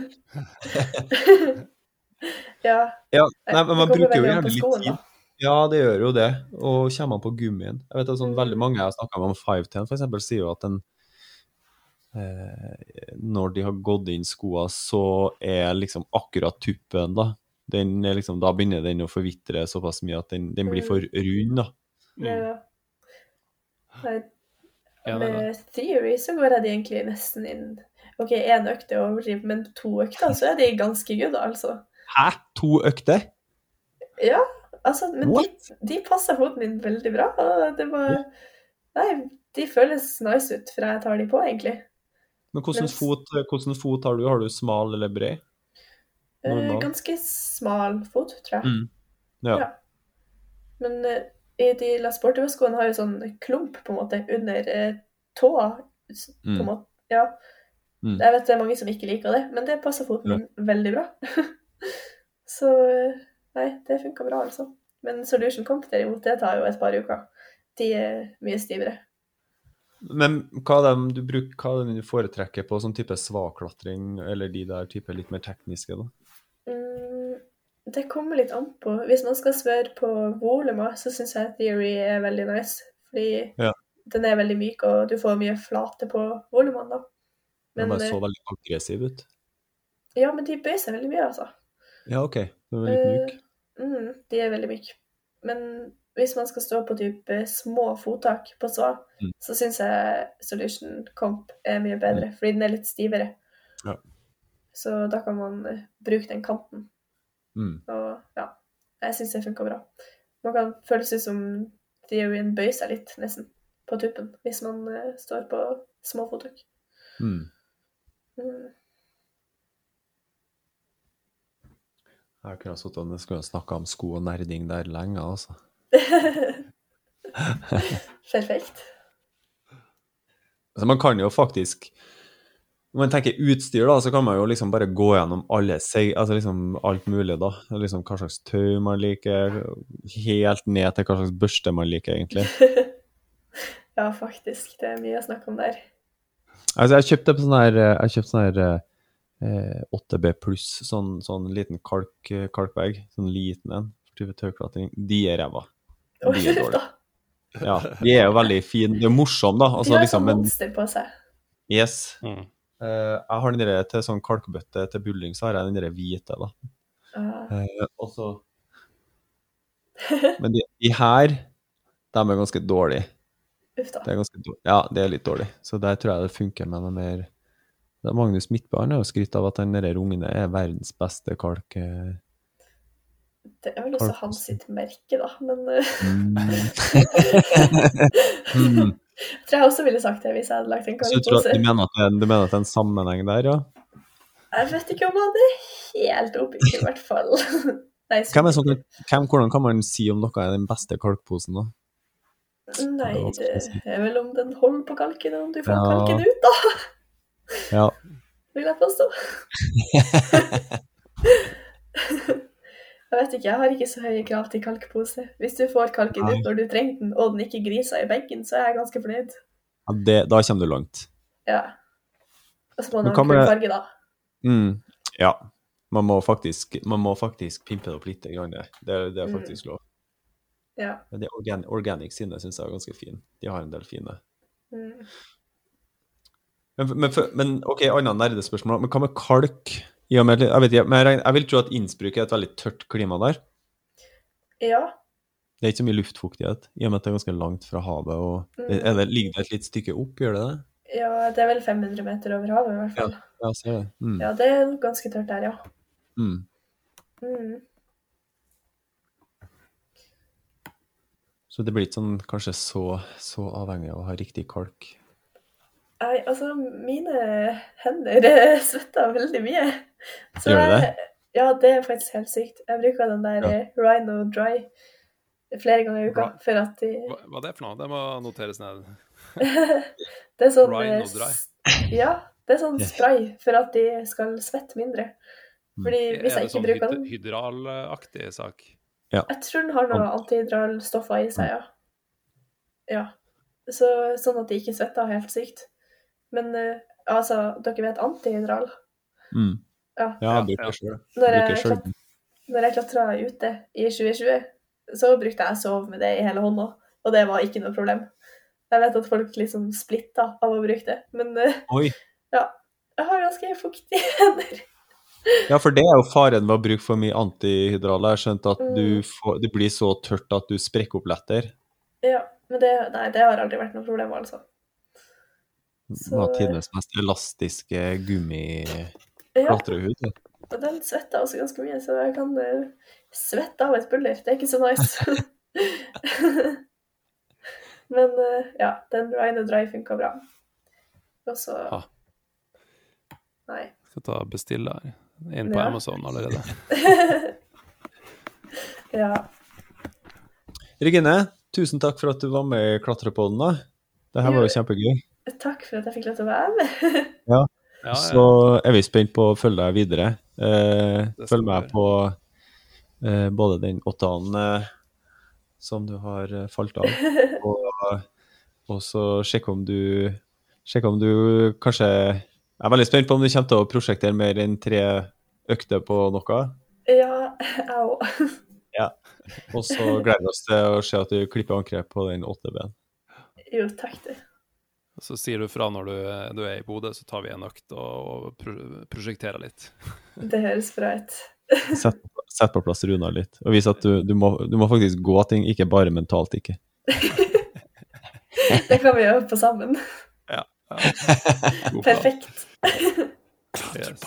Ja, Ja, nei, men man det kommer bruker jo veldig an gjerne på litt skoen, tid. da. Ja, det gjør jo det. Og kommer man på gummien. Jeg vet at sånn, Mm. veldig mange jeg har snakket med om five ten, for eksempel, sier jo at den, eh, når de har gått inn skoene, så er liksom akkurat tuppen da. Den er liksom, da begynner den å forvitre såpass mye at den, den blir for rund da. Mm. Ja. Nei, Ja, det er med theory så går jeg de egentlig nesten inn. Ok, en økt er overdrivet, men to økter så er de ganske good, altså. Hæ? To økter? Ja, altså, men de, What? de passer foten min veldig bra. Og det var, nei, de føles nice ut fra jeg tar de på, egentlig. Men hvordan Mens- fot, hvordan fot har du? Har du smal eller bred? Eh, Normal. ganske smal fot, tror jeg. Mm. Ja. Ja. Men eh, i de La Sportiva-skoene har jo sånn klump på en måte under eh, tåa. s- På en Mm. måte. Ja. Mm. Jeg vet det er mange som ikke liker det, men det passer foten min veldig bra. Så eh, nei, det funka bra, altså. Men Solution Comp derimot, det tar jo et par uker. De er mye stivere. Men hva er det du, bruker, hva er det du foretrekker på sånn type svaklatring, eller de der type litt mer tekniske da? Mm, det kommer litt an på. Hvis man skal smøre på volumer, så syns jeg Theory er veldig nice. Fordi Ja. den er veldig myk, og du får mye flate på volumene da. Den Men bare så eh, veldig aggressiv ut. ja, men de bøyer seg veldig mye, altså. Ja, ok. Den var litt myk. Eh, mm, de er veldig myke. Men hvis man skal stå på type små fottak på sva, Mm. så syns jeg Solution Comp er mye bedre, fordi den er litt stivere. Ja. Så da kan man eh, bruke den kanten. Mm. Og ja, jeg syns det funka bra. Man kan føles ut som Theorien bøyer seg litt, nesten, på tuppen, hvis man eh, står på små fottak. Mm. Mm. Jeg kunne ha sittet og skulle ha snakket om sko og nerding der lenge, altså. Perfekt. Altså, man kan jo faktisk, når man tenker utstyr da, så kan man jo liksom bare gå gjennom alle seg, altså liksom alt mulig da. Liksom hva slags tøy man liker, helt ned til hva slags børste man liker egentlig. Ja, faktisk. Det er mye å snakke om der. Altså, jeg kjøpte på sånn her, jeg kjøpte sånn her eh, åtte B pluss, sånn, sånn liten kalk, kalkbag, sånn liten en, for type tørklatring. De er ræva. Oi, De er dårlige. da. Ja, de er jo veldig fine. Det er morsomt da. De Altså, har liksom, sånn men, monster på seg. yes. Mm. Eh, jeg har den der til sånn kalkbøtte til bulling, så har jeg den der hvite da. Ah. Eh, og så... Men de, de her, de er ganske dårlige. Uff da. Det er ganske dårlig. Ja, det er litt dårlig. Så der tror jeg det funker med noe mer. Det er Magnus Midtbø, han har jo skrytt av at den der Rungene er verdens beste kalk. eh. Det er vel også Kalk- hans sitt merke, da, men eh, Mm. Mm. jeg tror jeg også ville sagt det hvis jeg hadde lagt en Så du, tror, at- kalkpose. du, mener at det, er- du mener at det er en sammenheng der, ja? Jeg vet ikke om han er helt objektiv, i hvert fall. Nei, Hvem er som, kan- hvem, hvordan kan man si om noe er den beste kalkposen da? Nei, Det er vanskelig å si. det er vel om den holder på kalken, og om du får Ja. kalken ut, da. Ja, vil jeg påstå. Jeg vet ikke, jeg har ikke så høye krav til kalkpose. Hvis du får kalken ut når du trenger den, og den ikke griser i benken, så er jeg ganske fornøyd. Ja, det, da kommer du langt. Ja. Og så må man ha en kul farge da. Mm, ja, man må faktisk, man må faktisk pimpe det opp litt i gang det. Det, det er faktisk lov. Ja. Men det organ, Organic sine synes jeg er ganske fin. De har en del fine. Mm. Men, men, men ok, annet nerdespørsmål. Men hva med kalk? Ja, men jeg, vet ikke, men jeg, jeg vil tro at Innsbruck er et veldig tørt klima der. Ja. Det er ikke så mye luftfuktighet, i og med at det er ganske langt fra havet. Og, mm. er det, ligger det et litt stykke opp, gjør det det? Ja, det er vel fem hundre meter over havet i hvert fall. Ja, ja ser det. Mm. Ja, det er ganske tørt der, ja. Mm. Mm. Så det blir ikke sånn, kanskje så, så avhengig av å ha riktig kalk. Nei, altså, mine hender svetter veldig mye. Så Gjør det? Jeg, ja, det er faktisk helt sykt. Jeg bruker den der ja. Rhino Dry flere ganger i uka, Ra for at de... Hva, hva er det for noe? Det må noteres ned. Det er sånn... Rhino Dry? Ja, det er sånn spray for at de skal svette mindre. Fordi hvis jeg ikke sånn bruker den... Er det sånn hydralaktig sak? Ja. Jeg tror den har noen antihydralstoffer i seg, ja. Ja, så, sånn at de ikke svetter helt sykt. Men uh, altså, dere vet antihydral? Mm. Ja, ja jeg bruker det selv. Når jeg, klat når jeg klatret ute i tjue tjue, så brukte jeg sov med det i hele hånda, og det var ikke noe problem. Jeg vet at folk liksom splittet av å bruke det, men uh, Oi. Ja, jeg har ganske fuktige hender. Ja, for det er jo faren ved å bruke for mye antihydral. Jeg har skjønt at mm. du får, det blir så tørt at du sprekker opp lettere. Ja, men det, nei, det har aldri vært noe problem, altså. Så... Nå tidens mest elastiske gummi-klatrehud. Ja, og den svetter også ganske mye, så jeg kan uh, svette av et buller. Det er ikke så nice. Men uh, ja, den Rhino Dry funker bra. Og så... Ah. Nei. Jeg skal ta bestille her. Inn på ja. Amazon allerede. Ja. Regine, tusen takk for at du var med i Klatrepodden da. Det her var jo kjempegøy. Takk for at jeg fikk lov til å være med. Ja, ja, så er vi spent på å følge deg videre. Eh, følg med på eh, både den åttaen eh, som du har eh, falt av, og, og så sjekk om du, sjekk om du kanskje, jeg er veldig spent på om du kommer til å prosjektere mer enn tre økter på noe. Ja, au. Ja, og så gleder vi oss til å se at du klipper ankeret på den åtte ben. Jo, takk du. Så sier du fra når du, du er i Bodø, så tar vi en økt og, og pro prosjekterer litt. Det høres bra ut. Sett, sett på plass Runar litt, og vis at du, du, må, du må faktisk gå ting, ikke bare mentalt ikke. Det kan vi gjøre på sammen. Ja. ja. Perfekt. Yes.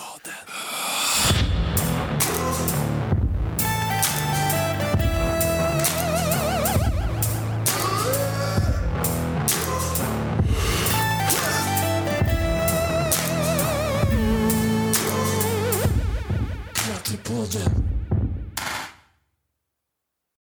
På det.